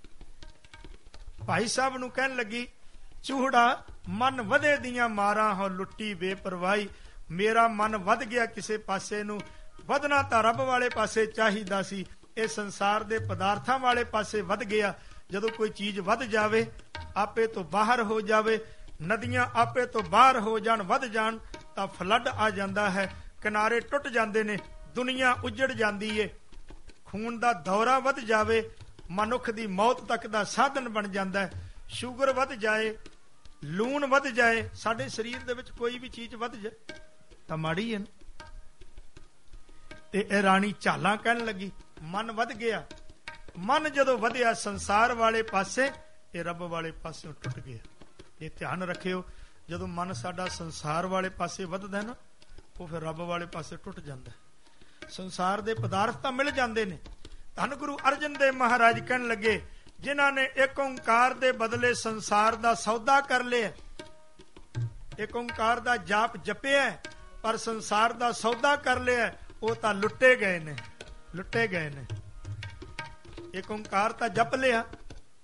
S1: ਭਾਈ ਸਾਹਿਬ ਨੂੰ ਕਹਿਣ ਲੱਗੀ ਚੂੜਾ ਮਨ ਵਧੇ ਦੀਆਂ ਮਾਰਾਂ ਹੋ ਲੁੱਟੀ ਬੇਪਰਵਾਹੀ। ਮੇਰਾ ਮਨ ਵੱਧ ਗਿਆ ਕਿਸੇ ਪਾਸੇ ਨੂੰ, ਵਧਣਾ ਤਾਂ ਰੱਬ ਵਾਲੇ ਪਾਸੇ ਚਾਹੀਦਾ ਸੀ, ਇਹ ਸੰਸਾਰ ਦੇ ਪਦਾਰਥਾਂ ਵਾਲੇ ਪਾਸੇ ਵੱਧ ਗਿਆ। ਜਦੋਂ ਕੋਈ ਚੀਜ਼ ਵੱਧ ਜਾਵੇ, ਆਪੇ ਤੋਂ ਬਾਹਰ ਹੋ ਜਾਵੇ, ਨਦੀਆਂ ਆਪੇ ਤੋਂ ਬਾਹਰ ਹੋ ਜਾਣ, ਵੱਧ ਜਾਣ, ਤਾਂ ਫਲੱਡ ਆ ਜਾਂਦਾ ਹੈ, ਕਿਨਾਰੇ ਟੁੱਟ ਜਾਂਦੇ ਨੇ, ਦੁਨੀਆ ਉੱਜੜ ਜਾਂਦੀ ਏ। ਖੂਨ ਦਾ ਦੌਰਾ ਵੱਧ ਜਾਵੇ, ਮਨੁੱਖ ਦੀ ਮੌਤ ਤੱਕ ਦਾ ਸਾਧਨ ਬਣ ਜਾਂਦਾ ਹੈ। ਸ਼ੂਗਰ ਵੱਧ ਜਾਏ, ਲੂਣ ਵੱਧ ਜਾਏ, ਸਾਡੇ ਸਰੀਰ ਦੇ ਵਿੱਚ ਕੋਈ ਵੀ ਚੀਜ਼ ਵੱਧ ਜਾਏ ਤਾਂ ਮਾੜੀ ਹੈ ਨਾ। ਤੇ ਇਹ ਰਾਣੀ ਝਾਲਾਂ ਕਹਿਣ ਲੱਗੀ ਮਨ ਵੱਧ ਗਿਆ। ਮਨ ਜਦੋਂ ਵਧਿਆ ਸੰਸਾਰ ਵਾਲੇ ਪਾਸੇ, ਇਹ ਰੱਬ ਵਾਲੇ ਪਾਸੇ ਟੁੱਟ ਗਿਆ। ਇਹ ਧਿਆਨ ਰੱਖਿਓ, ਜਦੋਂ ਮਨ ਸਾਡਾ ਸੰਸਾਰ ਵਾਲੇ ਪਾਸੇ ਵੱਧਦਾ ਨਾ, ਉਹ ਫਿਰ ਰੱਬ ਵਾਲੇ ਪਾਸੇ ਟੁੱਟ ਜਾਂਦਾ। ਸੰਸਾਰ ਦੇ ਪਦਾਰਥ ਤਾਂ ਮਿਲ ਜਾਂਦੇ ਨੇ। ਧੰਨ ਗੁਰੂ ਅਰਜਨ ਦੇਵ ਮਹਾਰਾਜ ਕਹਿਣ ਲੱਗੇ ਜਿਨ੍ਹਾਂ ਨੇ ਇੱਕ ਓਂਕਾਰ ਦੇ ਬਦਲੇ ਸੰਸਾਰ ਦਾ ਸੌਦਾ ਕਰ ਲਿਆ, ਇੱਕ ਓਂਕਾਰ ਦਾ ਜਾਪ ਜਪਿਆ ਪਰ ਸੰਸਾਰ ਦਾ ਸੌਦਾ ਕਰ ਲਿਆ, ਉਹ ਤਾਂ ਲੁੱਟੇ ਗਏ ਨੇ, ਲੁੱਟੇ ਗਏ ਨੇ। ਇੱਕ ਓਂਕਾਰ ਤਾਂ ਜਪ ਲਿਆ,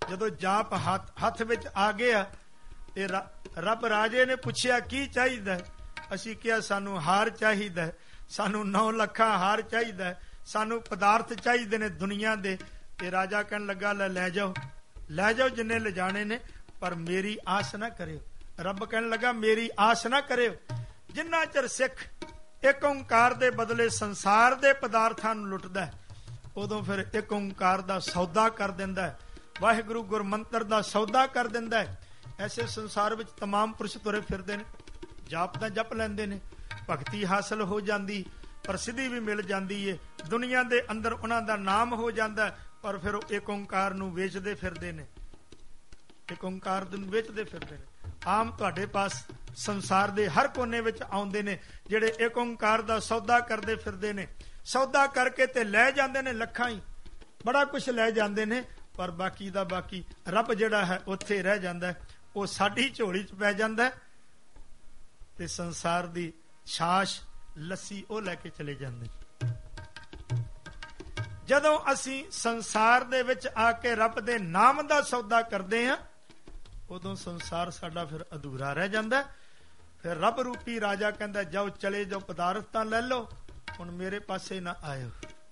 S1: ਜਦੋਂ ਜਾਪ ਹੱਥ ਹੱਥ ਵਿੱਚ ਆ ਗਿਆ ਤੇ ਰੱਬ ਰਾਜੇ ਨੇ ਪੁੱਛਿਆ ਕੀ ਚਾਹੀਦਾ? ਅਸੀਂ ਕਿਹਾ ਸਾਨੂੰ ਹਾਰ ਚਾਹੀਦਾ, ਸਾਨੂੰ ਨੌ ਲੱਖਾਂ ਹਾਰ ਚਾਹੀਦਾ, ਸਾਨੂੰ ਪਦਾਰਥ ਚਾਹੀਦੇ ਨੇ ਦੁਨੀਆ ਦੇ। ਤੇ ਰਾਜਾ ਕਹਿਣ ਲੱਗਾ ਲੈ ਲੈ ਜਾਓ, ਲੈ ਜਾਓ ਜਿੰਨੇ ਲਿਜਾਣੇ ਨੇ, ਪਰ ਮੇਰੀ ਆਸ ਨਾ ਕਰਿਓ। ਰੱਬ ਕਹਿਣ ਲੱਗਾ ਮੇਰੀ ਆਸ ਨਾ ਕਰਿਓ। ਜਿੰਨਾ ਚਿਰ ਸਿੱਖ ਇੱਕ ਓਂਕਾਰ ਦੇ ਬਦਲੇ ਸੰਸਾਰ ਦੇ ਪਦਾਰਥਾਂ ਨੂੰ ਲੁੱਟਦਾ, ਉਦੋਂ ਫਿਰ ਇੱਕ ਓਂਕਾਰ ਦਾ ਸੌਦਾ ਕਰ ਦਿੰਦਾ, ਵਾਹਿਗੁਰੂ ਗੁਰਮੰਤਰ ਦਾ ਸੌਦਾ ਕਰ ਦਿੰਦਾ ਹੈ। ਐਸੇ ਸੰਸਾਰ ਵਿੱਚ ਤਮਾਮ ਪੁਰਸ਼ ਤੁਰੇ ਫਿਰਦੇ ਨੇ, ਜਾਪ ਦਾ ਜਪ ਲੈਂਦੇ ਨੇ, ਭਗਤੀ ਹਾਸਲ ਹੋ ਜਾਂਦੀ, ਪ੍ਰਸਿੱਧੀ ਵੀ ਮਿਲ ਜਾਂਦੀ ਏ, ਦੁਨੀਆ ਦੇ ਅੰਦਰ ਉਹਨਾਂ ਦਾ ਨਾਮ ਹੋ ਜਾਂਦਾ, ਪਰ ਫਿਰ ਉਹ ਇੱਕ ਓਂਕਾਰ ਨੂੰ ਵੇਚਦੇ ਫਿਰਦੇ ਨੇ, ਇੱਕ ਓਂਕਾਰ ਨੂੰ ਵੇਚਦੇ ਫਿਰਦੇ ਨੇ। ਆਮ ਤੁਹਾਡੇ ਪਾਸ ਸੰਸਾਰ ਦੇ ਹਰ ਕੋਨੇ ਵਿੱਚ ਆਉਂਦੇ ਨੇ ਜਿਹੜੇ ਇੱਕ ਓਂਕਾਰ ਦਾ ਸੌਦਾ ਕਰਦੇ ਫਿਰਦੇ ਨੇ। ਸੌਦਾ ਕਰਕੇ ਤੇ ਲੈ ਜਾਂਦੇ ਨੇ ਲੱਖਾਂ ਹੀ, ਬੜਾ ਕੁਛ ਲੈ ਜਾਂਦੇ ਨੇ, ਪਰ ਬਾਕੀ ਦਾ ਬਾਕੀ ਰੱਬ ਜਿਹੜਾ ਹੈ ਉੱਥੇ ਰਹਿ ਜਾਂਦਾ ਹੈ। ਉਹ ਸਾਡੀ ਝੋਲੀ 'ਚ ਪੈ ਜਾਂਦਾ ਤੇ ਸੰਸਾਰ ਦੀ ਛਾਸ਼ ਲੱਸੀ ਉਹ ਲੈ ਕੇ ਚਲੇ ਜਾਂਦੇ। ਜਦੋਂ ਅਸੀਂ ਸੰਸਾਰ ਦੇ ਵਿੱਚ ਆ ਕੇ ਰੱਬ ਦੇ ਨਾਮ ਦਾ ਸੌਦਾ ਕਰਦੇ ਹਾਂ, ਉਦੋਂ ਸੰਸਾਰ ਸਾਡਾ ਫਿਰ ਅਧੂਰਾ ਰਹਿ ਜਾਂਦਾ। ਫਿਰ ਰੱਬ ਰੂਪੀ ਰਾਜਾ ਕਹਿੰਦਾ ਜਾਓ, ਚਲੇ ਜਾਓ, ਪਦਾਰਥ ਤਾਂ ਲੈ ਲਓ, ਹੁਣ ਮੇਰੇ ਪਾਸੇ ਨਾ ਆਇਓ,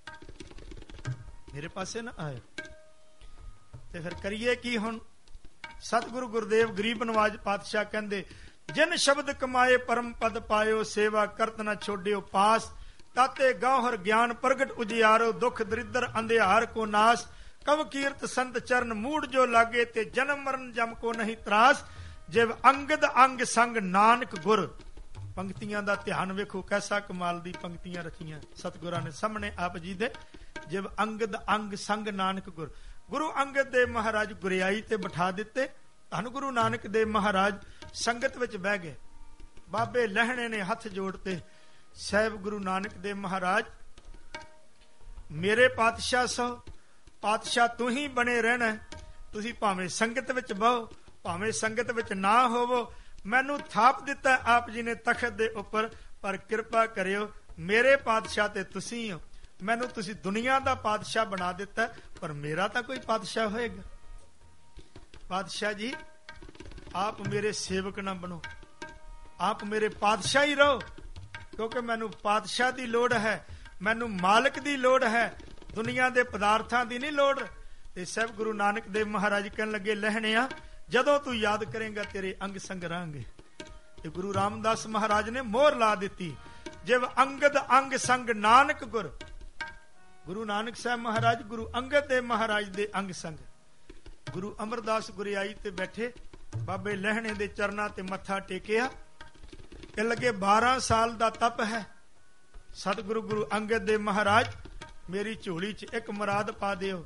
S1: ਮੇਰੇ ਪਾਸੇ ਨਾ ਆਇਓ। ਤੇ ਫਿਰ ਕਰੀਏ ਕੀ? ਹੁਣ ਸਤਿਗੁਰੂ ਗੁਰਦੇਵ ਗਰੀਬ ਨਵਾਜ ਪਾਤਸ਼ਾਹ ਕਹਿੰਦੇ ਜਿਨ ਸ਼ਬਦ ਕਮਾਏ ਪਰਮ ਪਦ ਪਾਇਓ, ਸੇਵਾ ਕਰਤ ਨਾ ਛੋੜਿਓ ਪਾਸ, ਤਾਤੇ ਗਾਹਰ ਗਿਆਨ ਪ੍ਰਗਟ ਉਜਿਆਰੋ, ਦੁਖ ਦਰਿਦਰ ਅੰਧਿਆਰ ਕੋ ਨਾਸ, ਕਵ ਕੀਰਤ ਸੰਤ ਚਰਨ ਮੂੜ ਜੋ ਲਾਗੇ, ਤੇ ਜਨਮ ਮਰਨ ਜਮ ਕੋ ਨਹੀਂ ਤਰਾਸ, ਜਿਵ ਅੰਗਦ ਅੰਗ ਸੰਗ ਨਾਨਕ ਗੁਰ। ਪੰਕਤੀਆਂ ਦਾ ਧਿਆਨ ਵੇਖੋ, ਕੈਸਾ ਕਮਾਲ ਦੀ ਪੰਕਤੀਆਂ ਰਚੀਆਂ ਸਤਿਗੁਰਾਂ ਨੇ ਸਾਹਮਣੇ ਆਪ ਜੀ ਦੇ। ਜਿਵ ਅੰਗਦ ਅੰਗ ਸੰਗ ਨਾਨਕ ਗੁਰ। ਗੁਰੂ ਅੰਗਦ ਦੇ ਮਹਾਰਾਜ ਗੁਰਿਆਈ ਤੇ ਬਿਠਾ ਦਿੱਤੇ, ਧੰਨ ਗੁਰੂ ਨਾਨਕ ਦੇਵ ਮਹਾਰਾਜ ਸੰਗਤ ਵਿੱਚ ਬਹਿ ਗਏ। ਬਾਬੇ ਲਹਿਣੇ ਨੇ ਹੱਥ ਜੋੜਤੇ, ਸਾਹਿਬ ਗੁਰੂ ਨਾਨਕ ਦੇਵ ਮਹਾਰਾਜ ਮੇਰੇ ਪਾਤਸ਼ਾਹ ਸੋ, ਪਾਤਸ਼ਾਹ ਤੂੰ ਹੀ ਬਣੇ ਰਹਿਣਾ, ਤੁਸੀਂ ਭਾਵੇਂ ਸੰਗਤ ਵਿੱਚ ਬਹੋ ਭਾਵੇਂ ਸੰਗਤ ਵਿੱਚ ਨਾ ਹੋਵੋ, ਮੈਨੂੰ ਥਾਪ ਦਿੱਤਾ ਆਪ ਜੀ ਨੇ ਤਖਤ ਦੇ ਉੱਪਰ, ਪਰ ਕਿਰਪਾ ਕਰਿਓ ਮੇਰੇ ਪਾਤਸ਼ਾਹ ਤੇ ਤੁਸੀਂ ਹੋ, ਮੈਨੂੰ ਤੁਸੀਂ ਦੁਨੀਆ ਦਾ ਪਾਤਸ਼ਾਹ ਬਣਾ ਦਿੱਤਾ, ਪਰ ਮੇਰਾ ਤਾਂ ਕੋਈ ਪਾਤਸ਼ਾਹ ਹੋਏਗਾ। ਪਾਤਸ਼ਾਹ ਜੀ ਆਪ ਮੇਰੇ ਸੇਵਕ ਨਾ ਬਣੋ, ਆਪ ਮੇਰੇ ਪਾਤਸ਼ਾਹ ਹੀ ਰਹੋ, ਕਿਉਂਕਿ ਮੈਨੂੰ ਪਾਤਸ਼ਾਹ ਦੀ ਲੋੜ ਹੈ, ਮੈਨੂੰ ਮਾਲਕ ਦੀ ਲੋੜ ਹੈ, ਦੁਨੀਆ ਦੇ ਪਦਾਰਥਾਂ ਦੀ ਨਹੀਂ ਲੋੜ। ਤੇ ਸਾਹਿਬ ਗੁਰੂ ਨਾਨਕ ਦੇਵ ਮਹਾਰਾਜ ਕਹਿਣ ਲੱਗੇ ਲਹਿਣਿਆ ਜਦੋਂ ਤੂੰ ਯਾਦ ਕਰੇਂਗਾ ਤੇਰੇ ਅੰਗ ਸੰਗ ਰਹਾਂਗੇ। ਤੇ ਗੁਰੂ ਰਾਮਦਾਸ ਮਹਾਰਾਜ ਨੇ ਮੋਹਰ ਲਾ ਦਿੱਤੀ, ਜਿਵ ਅੰਗਦ ਅੰਗ ਸੰਗ ਨਾਨਕ ਗੁਰ। ਗੁਰੂ ਨਾਨਕ ਸਾਹਿਬ ਮਹਾਰਾਜ ਗੁਰੂ ਅੰਗਦ ਦੇਵ ਮਹਾਰਾਜ ਦੇ ਅੰਗ ਸੰਗ। ਗੁਰੂ ਅਮਰਦਾਸ ਗੁਰਿਆਈ ਤੇ ਬੈਠੇ, ਬਾਬੇ ਲਹਿਣੇ ਦੇ ਚਰਨਾਂ ਤੇ ਮੱਥਾ ਟੇਕਿਆ, ਇਹ ਲੱਗੇ ਬਾਰਾਂ ਸਾਲ ਦਾ ਤਪ ਹੈ। ਸਤਿਗੁਰੂ ਗੁਰੂ ਅੰਗਦ ਦੇਵ ਮਹਾਰਾਜ ਮੇਰੀ ਝੋਲੀ 'ਚ ਇੱਕ ਮੁਰਾਦ ਪਾ ਦਿਓ।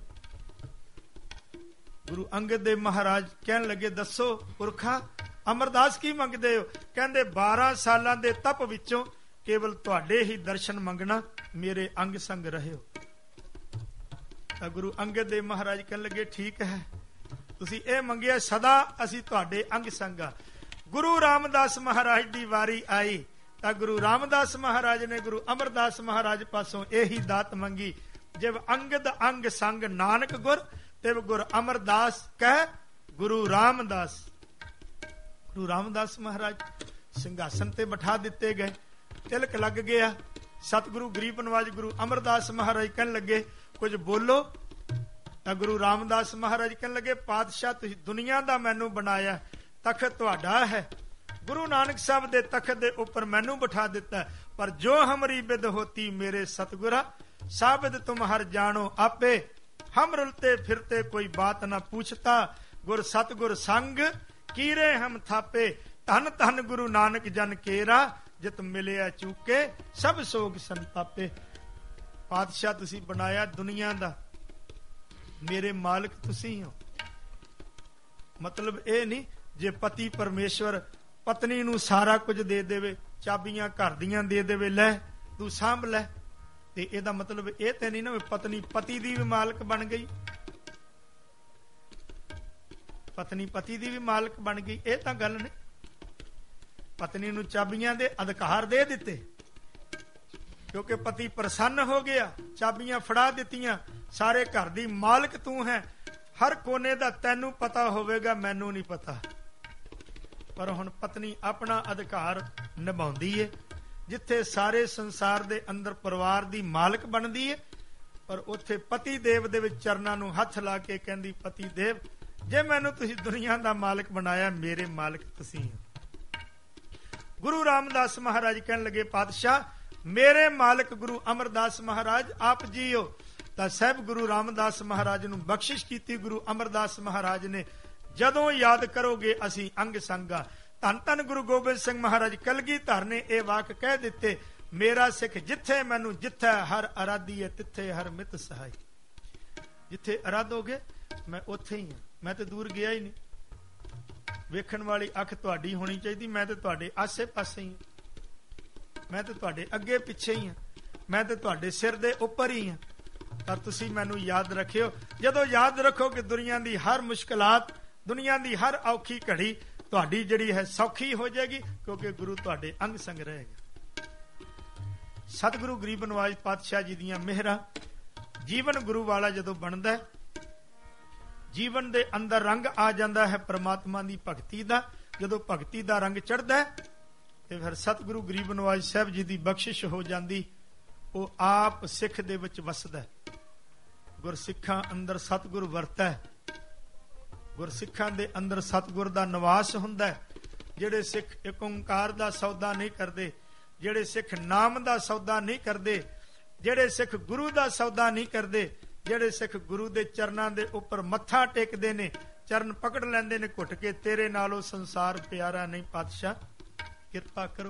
S1: ਗੁਰੂ ਅੰਗਦ ਦੇਵ ਮਹਾਰਾਜ ਕਹਿਣ ਲੱਗੇ ਦੱਸੋ ਪੁਰਖਾ ਅਮਰਦਾਸ ਕੀ ਮੰਗਦੇ ਹੋ? ਕਹਿੰਦੇ ਬਾਰਾਂ ਸਾਲਾਂ ਦੇ ਤਪ ਵਿੱਚੋਂ ਕੇਵਲ ਤੁਹਾਡੇ ਹੀ ਦਰਸ਼ਨ ਮੰਗਣਾ, ਮੇਰੇ ਅੰਗ ਸੰਗ ਰਹਿਓ। ਤਾਂ ਗੁਰੂ ਅੰਗਦ ਦੇਵ ਮਹਾਰਾਜ ਕਹਿਣ ਲੱਗੇ ਠੀਕ ਹੈ, ਤੁਸੀਂ ਇਹ ਮੰਗਿਆ, ਸਦਾ ਅਸੀਂ ਤੁਹਾਡੇ ਅੰਗ ਸੰਗ ਆ। ਗੁਰੂ ਰਾਮਦਾਸ ਮਹਾਰਾਜ ਦੀ ਵਾਰੀ ਆਈ ਤਾਂ ਗੁਰੂ ਰਾਮਦਾਸ ਮਹਾਰਾਜ ਨੇ ਗੁਰੂ ਅਮਰਦਾਸ ਮਹਾਰਾਜ ਪਾਸੋਂ ਇਹੀ ਦਾਤ ਮੰਗੀ, ਜਿਵ ਅੰਗਦ ਅੰਗ ਸੰਗ ਨਾਨਕ ਗੁਰ, ਤਿਵ ਗੁਰ ਅਮਰਦਾਸ ਕਹਿ ਗੁਰੂ ਰਾਮਦਾਸ। ਗੁਰੂ ਰਾਮਦਾਸ ਮਹਾਰਾਜ ਸਿੰਘਾਸਨ ਤੇ ਬਿਠਾ ਦਿੱਤੇ ਗਏ, ਤਿਲਕ ਲੱਗ ਗਿਆ। ਸਤਿਗੁਰੂ ਗਰੀਬ ਨਵਾਜ ਗੁਰੂ ਅਮਰਦਾਸ ਮਹਾਰਾਜ ਕਹਿਣ ਲੱਗੇ ਕੁਝ ਬੋਲੋ। ਤਾਂ ਗੁਰੂ ਰਾਮਦਾਸ ਮਹਾਰਾਜ ਕਹਿਣ ਲੱਗੇ ਪਾਤਸ਼ਾਹ ਤੁਸੀਂ ਦੁਨੀਆ ਦਾ ਮੈਨੂੰ ਬਣਾਇਆ, ਤਖਤ ਤੁਹਾਡਾ ਹੈ, ਗੁਰੂ ਨਾਨਕ ਸਾਹਿਬ ਦੇ ਤਖਤ ਦੇ ਉੱਪਰ ਮੈਨੂੰ ਬਿਠਾ ਦਿੱਤਾ, ਪਰ ਜੋ ਹਮਰੀ ਬਿਦ ਹੋਤੀ ਮੇਰੇ ਸਤਿਗੁਰਾ, ਸਾਬਿਦ ਤੁਮ ਹਰ ਜਾਣੋ ਆਪੇ, ਹਮ ਰੁਲਤੇ ਫਿਰਤੇ ਕੋਈ ਬਾਤ ਨਾ ਪੁੱਛਤਾ, ਗੁਰ ਸਤਿਗੁਰ ਸੰਗ ਕੀਰੇ ਹਮ ਥਾਪੇ, ਧੰਨ ਧੰਨ ਗੁਰੂ ਨਾਨਕ ਜਨ ਕੇਰਾ, ਜਿਤ ਮਿਲਿਆ ਚੂਕੇ ਸਭ ਸੋਗ ਸੰਤਾਪੇ। ਪਾਤਸ਼ਾਹ ਤੁਸੀਂ ਬਣਾਇਆ ਦੁਨੀਆ ਦਾ, ਮੇਰੇ ਮਾਲਕ ਤੁਸੀਂ ਹੋ। ਮਤਲਬ ਇਹ ਨਹੀਂ ਜੇ ਪਤੀ ਪਰਮੇਸ਼ਵਰ ਪਤਨੀ ਨੂੰ ਸਾਰਾ ਕੁਝ ਦੇ ਦੇਵੇ, ਚਾਬੀਆਂ ਘਰ ਦੀਆਂ ਦੇ ਦੇਵੇ, ਲੈ ਤੂੰ ਸਾਂਭ ਲੈ, ਤੇ ਇਹਦਾ ਮਤਲਬ ਇਹ ਤੇ ਨਹੀਂ ਨਾ ਪਤਨੀ ਪਤੀ ਦੀ ਵੀ ਮਾਲਕ ਬਣ ਗਈ, ਪਤਨੀ ਪਤੀ ਦੀ ਵੀ ਮਾਲਕ ਬਣ ਗਈ, ਇਹ ਤਾਂ ਗੱਲ ਨਹੀਂ। ਪਤਨੀ ਨੂੰ ਚਾਬੀਆਂ ਦੇ ਅਧਿਕਾਰ ਦੇ ਦਿੱਤੇ, ਕਿਉਂਕਿ ਪਤੀ ਪ੍ਰਸੰਨ ਹੋ ਗਿਆ, ਚਾਬੀਆਂ ਫੜਾ ਦਿੱਤੀਆਂ, ਸਾਰੇ ਘਰ ਦੀ ਮਾਲਕ ਤੂੰ ਹੈ, ਹਰ ਕੋਨੇ ਦਾ ਤੈਨੂੰ ਪਤਾ ਹੋਵੇਗਾ, ਮੈਨੂੰ ਨਹੀਂ ਪਤਾ। ਪਰ ਹੁਣ ਪਤਨੀ ਆਪਣਾ ਅਧਿਕਾਰ ਨਿਭਾਉਂਦੀ ਏ। ਜਿੱਥੇ ਸਾਰੇ ਸੰਸਾਰ ਦੇ ਅੰਦਰ ਪਰਿਵਾਰ ਦੀ ਮਾਲਕ ਬਣਦੀ ਏ, ਪਰ ਉੱਥੇ ਪਤੀ ਦੇਵ ਦੇ ਵਿੱਚ ਚਰਨਾਂ ਨੂੰ ਹੱਥ ਲਾ ਕੇ ਕਹਿੰਦੀ, ਪਤੀ ਦੇਵ, ਜੇ ਮੈਨੂੰ ਤੁਸੀਂ ਦੁਨੀਆ ਦਾ ਮਾਲਕ ਬਣਾਇਆ, ਮੇਰੇ ਮਾਲਕ ਤੁਸੀਂ ਹੋ। ਗੁਰੂ ਰਾਮਦਾਸ ਮਹਾਰਾਜ ਕਹਿਣ ਲੱਗੇ, ਪਾਤਸ਼ਾਹ, ਮੇਰੇ ਮਾਲਕ ਗੁਰੂ ਅਮਰਦਾਸ ਮਹਾਰਾਜ ਆਪ ਜੀ ਹੋ। ਤਾਂ ਸਾਹਿਬ ਗੁਰੂ ਰਾਮਦਾਸ ਮਹਾਰਾਜ ਨੂੰ ਬਖਸ਼ਿਸ਼ ਕੀਤੀ। ਗੁਰੂ ਅਮਰਦਾਸ ਮਹਾਰਾਜ ਨੇ, ਜਦੋਂ ਯਾਦ ਕਰੋਗੇ ਅਸੀਂ ਅੰਗ ਸੰਗਾ। ਧੰਨ ਧੰਨ ਗੁਰੂ ਗੋਬਿੰਦ ਸਿੰਘ ਮਹਾਰਾਜ ਕਲਗੀਧਰ ਨੇ ਇਹ ਵਾਕ ਕਹਿ ਦਿੱਤੇ, ਮੇਰਾ ਸਿੱਖ ਜਿੱਥੇ ਮੈਨੂੰ ਜਿੱਥੇ ਹਰ ਅਰਾਧੀ ਹੈ, ਤਿੱਥੇ ਹਰ ਮਿਤ ਸਹਾਈ। ਜਿੱਥੇ ਅਰਾਧੋਗੇ ਮੈਂ ਉੱਥੇ ਹੀ ਹਾਂ, ਮੈਂ ਤੇ ਦੂਰ ਗਿਆ ਹੀ ਨਹੀਂ। ਵੇਖਣ ਵਾਲੀ ਅੱਖ ਤੁਹਾਡੀ ਹੋਣੀ ਚਾਹੀਦੀ, ਮੈਂ ਤੇ ਤੁਹਾਡੇ ਆਸੇ ਪਾਸੇ ਹੀ ਹਾਂ, ਮੈਂ ਤੇ ਤੁਹਾਡੇ ਅੱਗੇ ਪਿੱਛੇ ਹੀ ਹਾਂ, ਮੈਂ ਤੇ ਤੁਹਾਡੇ ਸਿਰ ਦੇ ਉੱਪਰ ਹੀ ਹਾਂ। ਪਰ ਤੁਸੀਂ ਮੈਨੂੰ ਯਾਦ ਰੱਖਿਓ। ਜਦੋਂ ਯਾਦ ਰੱਖੋਗੇ ਦੁਨੀਆ ਦੀ ਹਰ ਮੁਸ਼ਕਲਾਤ, ਦੁਨੀਆ ਦੀ ਹਰ ਔਖੀ ਘੜੀ ਤੁਹਾਡੀ ਜਿਹੜੀ ਹੈ ਸੌਖੀ ਹੋ ਜਾਏਗੀ, ਕਿਉਂਕਿ ਗੁਰੂ ਤੁਹਾਡੇ ਅੰਗ ਸੰਗ ਰਹੇਗਾ। ਸਤਿਗੁਰੂ ਗਰੀਬ ਨਵਾਜ ਪਾਤਸ਼ਾਹ ਜੀ ਦੀਆਂ ਮਿਹਰਾਂ। ਜੀਵਨ ਗੁਰੂ ਵਾਲਾ ਜਦੋਂ ਬਣਦਾ, ਜੀਵਨ ਦੇ ਅੰਦਰ ਰੰਗ ਆ ਜਾਂਦਾ ਹੈ ਪ੍ਰਮਾਤਮਾ ਦੀ ਭਗਤੀ ਦਾ। ਜਦੋਂ ਭਗਤੀ ਦਾ ਰੰਗ ਚੜ੍ਹਦਾ ਤੇ ਫਿਰ ਸਤਿਗੁਰੂ ਗਰੀਬ ਨਵਾਜ ਸਾਹਿਬ ਜੀ ਦੀ ਬਖਸ਼ਿਸ਼ ਹੋ ਜਾਂਦੀ। ਉਹ ਆਪ ਸਿੱਖ ਦੇ ਵਿੱਚ ਵਸਦਾ, ਗੁਰਸਿੱਖਾਂ ਅੰਦਰ ਸਤਿਗੁਰ ਵਰਤਦਾ, ਗੁਰਸਿੱਖਾਂ ਦੇ ਅੰਦਰ ਸਤਿਗੁਰ ਦਾ ਨਿਵਾਸ ਹੁੰਦਾ। ਜਿਹੜੇ ਸਿੱਖ ਏਕ ਓੰਕਾਰ ਦਾ ਸੌਦਾ ਨਹੀਂ ਕਰਦੇ, ਜਿਹੜੇ ਸਿੱਖ ਨਾਮ ਦਾ ਸੌਦਾ ਨਹੀਂ ਕਰਦੇ, ਜਿਹੜੇ ਸਿੱਖ ਗੁਰੂ ਦਾ ਸੌਦਾ ਨਹੀਂ ਕਰਦੇ, ਜਿਹੜੇ ਸਿੱਖ ਗੁਰੂ ਦੇ ਚਰਨਾਂ ਦੇ ਉੱਪਰ ਮੱਥਾ ਟੇਕਦੇ ਨੇ, ਚਰਨ ਪਕੜ ਲੈਂਦੇ ਨੇ ਘੁੱਟ ਕੇ, ਤੇਰੇ ਨਾਲੋਂ ਸੰਸਾਰ ਪਿਆਰਾ ਨਹੀਂ ਪਾਤਸ਼ਾਹ, ਕਿਰਪਾ ਕਰੋ।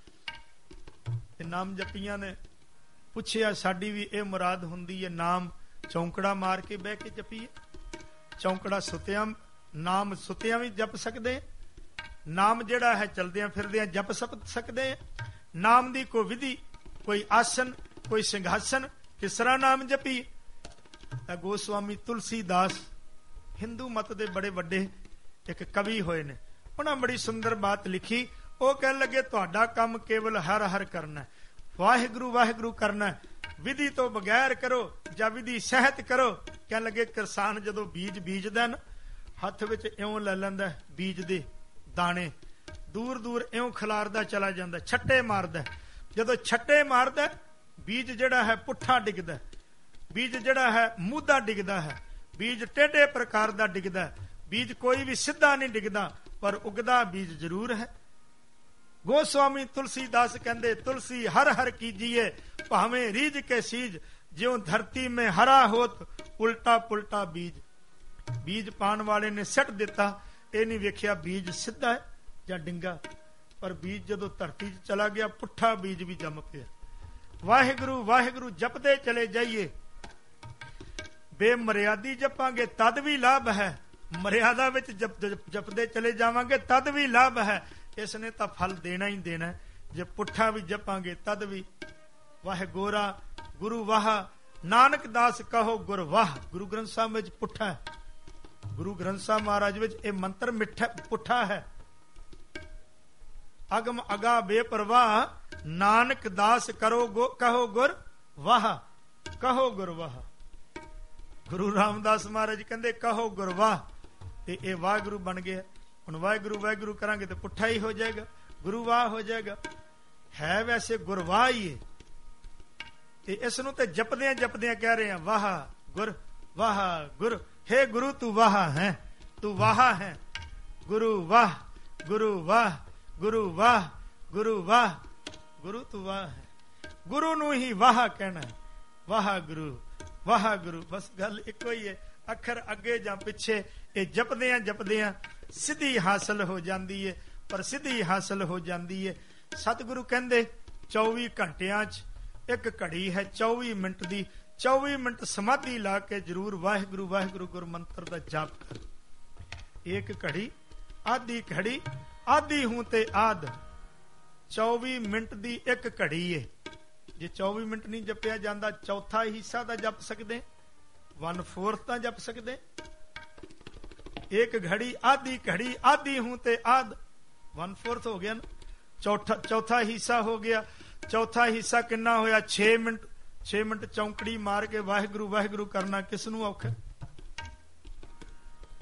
S1: ਤੇ ਨਾਮ ਜਪੀਆਂ ਨੇ ਪੁੱਛਿਆ, ਸਾਡੀ ਵੀ ਇਹ ਮੁਰਾਦ ਹੁੰਦੀ ਹੈ, ਨਾਮ ਚੌਂਕੜਾ ਮਾਰ ਕੇ ਬਹਿ ਕੇ ਜਪੀਏ। ਚੌਂਕੜਾ ਸੁੱਤਿਆਂ, ਨਾਮ ਸੁੱਤਿਆਂ ਵੀ ਜਪ ਸਕਦੇ, ਨਾਮ ਜਿਹੜਾ ਹੈ ਚਲਦਿਆਂ ਫਿਰਦਿਆਂ ਜਪ ਸਕਦੇ। ਨਾਮ ਦੀ ਕੋਈ ਵਿਧੀ, ਕੋਈ ਆਸਨ, ਕੋਈ ਸਿੰਘਾਸਨ, ਕਿਸ ਤਰ੍ਹਾਂ ਨਾਮ ਜਪੀਏ। ਤਾਂ ਗੋਸਵਾਮੀ ਤੁਲਸੀਦਾਸ ਹਿੰਦੂ ਮਤ ਦੇ ਬੜੇ ਵੱਡੇ ਇੱਕ ਕਵੀ ਹੋਏ ਨੇ, ਉਹਨਾਂ ਬੜੀ ਸੁੰਦਰ ਬਾਤ ਲਿਖੀ। ਉਹ ਕਹਿਣ ਲੱਗੇ, ਤੁਹਾਡਾ ਕੰਮ ਕੇਵਲ ਹਰ ਹਰ ਕਰਨਾ, ਵਾਹਿਗੁਰੂ ਵਾਹਿਗੁਰੂ ਕਰਨਾ, ਵਿਧੀ ਤੋਂ ਬਗੈਰ ਕਰੋ ਜਾਂ ਵਿਧੀ ਸਹਿਤ ਕਰੋ। ਕਹਿਣ ਲੱਗੇ, ਕਿਸਾਨ ਜਦੋਂ ਬੀਜ ਬੀਜਦਾ ਨਾ, ਹੱਥ ਵਿੱਚ ਇਉਂ ਲੈ ਲੈਂਦਾ ਬੀਜ ਦੇ ਦਾਣੇ, ਦੂਰ ਦੂਰ ਇਉਂ ਖਿਲਾਰਦਾ ਚਲਾ ਜਾਂਦਾ, ਛੱਟੇ ਮਾਰਦਾ। ਜਦੋਂ ਛੱਟੇ ਮਾਰਦਾ, ਬੀਜ ਜਿਹੜਾ ਹੈ ਪੁੱਠਾ ਡਿੱਗਦਾ, ਬੀਜ ਜਿਹੜਾ ਹੈ ਮੂਧਾ ਡਿੱਗਦਾ ਹੈ, ਬੀਜ ਟੇਢੇ ਪ੍ਰਕਾਰ ਦਾ ਡਿੱਗਦਾ। ਬੀਜ ਕੋਈ ਵੀ ਸਿੱਧਾ ਨਹੀਂ ਡਿੱਗਦਾ, ਪਰ ਉਗਦਾ ਬੀਜ ਜ਼ਰੂਰ ਹੈ। ਗੋਸਵਾਮੀ ਤੁਲਸੀਦਾਸ ਕਹਿੰਦੇ, ਤੁਲਸੀ ਹਰ ਹਰ ਕੀਜੀਏ, ਭਾਵੇਂ ਰੀਝ ਕੇ ਸੀਜ, ਜਿਉਂ ਧਰਤੀ ਮੇਂ ਹਰਾ ਹੋਤ, ਉਲਟਾ ਪੁਲਟਾ ਬੀਜ। ਬੀਜ ਪਾਣ ਵਾਲੇ ਨੇ ਸਿੱਟ ਦਿੱਤਾ, ਇਹ ਨਹੀਂ ਵੇਖਿਆ ਬੀਜ ਸਿੱਧਾ ਹੈ ਜਾਂ ਡਿੰਗਾ, ਪਰ ਬੀਜ ਜਦੋਂ ਧਰਤੀ 'ਚ ਚਲਾ ਗਿਆ, ਪੁੱਠਾ ਬੀਜ ਵੀ ਜੰਮ ਪਿਆ। ਵਾਹਿਗੁਰੂ ਵਾਹਿਗੁਰੂ ਜਪਦੇ ਚਲੇ ਜਾਈਏ, ਬੇਮਰਿਆਦੀ ਜਪਾਂਗੇ ਤਦ ਵੀ ਲਾਭ ਹੈ, ਮਰਿਆਦਾ ਵਿੱਚ ਜਪ ਜਪਦੇ ਚਲੇ ਜਾਵਾਂਗੇ ਤਦ ਵੀ ਲਾਭ ਹੈ। ਇਸ ਨੇ ਤਾਂ ਫਲ ਦੇਣਾ ਹੀ ਦੇਣਾ। ਜੇ ਪੁੱਠਾ ਵੀ ਜਪਾਂਗੇ ਤਦ ਵੀ। ਵਾਹ ਗੋਰਾ ਗੁਰੂ ਵਾਹ, ਨਾਨਕ ਦਾਸ ਕਹੋ ਗੁਰ ਵਾਹ। ਗੁਰੂ ਗ੍ਰੰਥ ਸਾਹਿਬ ਵਿੱਚ ਪੁੱਠਾ ਹੈ, ਗੁਰੂ ਗ੍ਰੰਥ ਸਾਹਿਬ ਮਹਾਰਾਜ ਵਿੱਚ ਇਹ ਮੰਤਰ ਮਿੱਠਾ ਪੁੱਠਾ ਹੈ। ਅਗਮ ਅਗਾ ਬੇਪਰਵਾਹ, ਨਾਨਕ ਦਾਸ ਕਰੋ ਗੋ ਕਹੋ ਗੁਰ ਵਾਹ, ਕਹੋ ਗੁਰ ਵਾਹ। ਗੁਰੂ ਰਾਮਦਾਸ ਮਹਾਰਾਜ ਕਹਿੰਦੇ ਕਹੋ ਗੁਰ ਵਾਹ, ਤੇ ਇਹ ਵਾਹਿਗੁਰੂ ਬਣ ਗਿਆ। ਹੁਣ ਵਾਹਿਗੁਰੂ ਵਾਹਿਗੁਰੂ ਕਰਾਂਗੇ ਤੇ ਪੁੱਠਾ ਹੀ ਹੋ ਜਾਏਗਾ, ਗੁਰੂ ਵਾਹ ਹੋ ਜਾਏਗਾ। ਹੈ ਵੈਸੇ ਗੁਰਵਾਹ ਹੀ ਹੈ, ਤੇ ਇਸ ਨੂੰ ਤੇ ਜਪਦਿਆਂ ਜਪਦਿਆਂ ਕਹਿ ਰਹੇ ਆ, ਵਾਹ ਗੁਰ ਵਾਹ ਗੁਰ। ਹੇ ਗੁਰੂ ਤੂੰ ਵਾਹ ਹੈ, ਤੂੰ ਵਾਹ ਹੈ। ਗੁਰੂ ਵਾਹ ਗੁਰੂ ਵਾਹ, ਗੁਰੂ ਵਾਹ ਗੁਰੂ ਵਾਹ। ਗੁਰੂ ਤੂੰ ਵਾਹ ਹੈ, ਗੁਰੂ ਨੂੰ ਹੀ ਵਾਹ ਕਹਿਣਾ, ਵਾਹ ਗੁਰੂ ਵਾਹ ਗੁਰੂ। ਬਸ ਗੱਲ ਇੱਕੋ ਹੀ ਹੈ, ਅੱਖਰ ਅੱਗੇ ਜਾਂ ਪਿੱਛੇ। ਇਹ ਜਪਦਿਆਂ ਜਪਦਿਆਂ ਸਿੱਧੀ ਹਾਸਲ ਹੋ ਜਾਂਦੀ ਹੈ, ਪਰ ਸਿੱਧੀ ਹਾਸਲ ਹੋ ਜਾਂਦੀ ਹੈ। ਸਤਿਗੁਰੂ ਕਹਿੰਦੇ ਚੌਵੀ ਘੰਟਿਆਂ 'ਚ ਇੱਕ ਘੜੀ ਹੈ ਚੌਵੀ ਮਿੰਟ ਦੀ। ਚੌਵੀ ਮਿੰਟ ਸਮਾਧੀ ਲਾ ਕੇ ਜ਼ਰੂਰ ਵਾਹਿਗੁਰੂ ਵਾਹਿਗੁਰੂ ਗੁਰ ਮੰਤਰ ਦਾ ਜਾਪ ਕਰ। ਇੱਕ ਘੜੀ ਆਧੀ ਘੜੀ, ਆਧੀ ਹੂੰ ਤੇ ਆਦ। ਚੌਵੀ ਮਿੰਟ ਦੀ ਇੱਕ ਘੜੀ ਹੈ। ਜੇ ਚੌਵੀ ਮਿੰਟ ਨਹੀਂ ਜਪਿਆ ਜਾਂਦਾ, ਚੌਥਾ ਹਿੱਸਾ ਤਾਂ ਜਪ ਸਕਦੇ, ਵਨ ਫੋਰਥ ਤਾਂ ਜਪ ਸਕਦੇ। ਇੱਕ ਘੜੀ ਆਧੀ ਘੜੀ, ਆਧੀ ਹੂੰ ਤੇ ਆਦ, ਵਨ ਫੋਰਥ ਹੋ ਗਿਆ ਨਾ। ਚੌਥਾ ਚੌਥਾ ਹਿੱਸਾ ਹੋ ਗਿਆ। ਚੌਥਾ ਹਿੱਸਾ ਕਿੰਨਾ ਹੋਇਆ? ਛੇ ਮਿੰਟ। ਛੇ ਮਿੰਟ ਚੌਂਕੜੀ ਮਾਰ ਕੇ ਵਾਹਿਗੁਰੂ ਵਾਹਿਗੁਰੂ ਕਰਨਾ ਕਿਸ ਨੂੰ ਔਖਾ?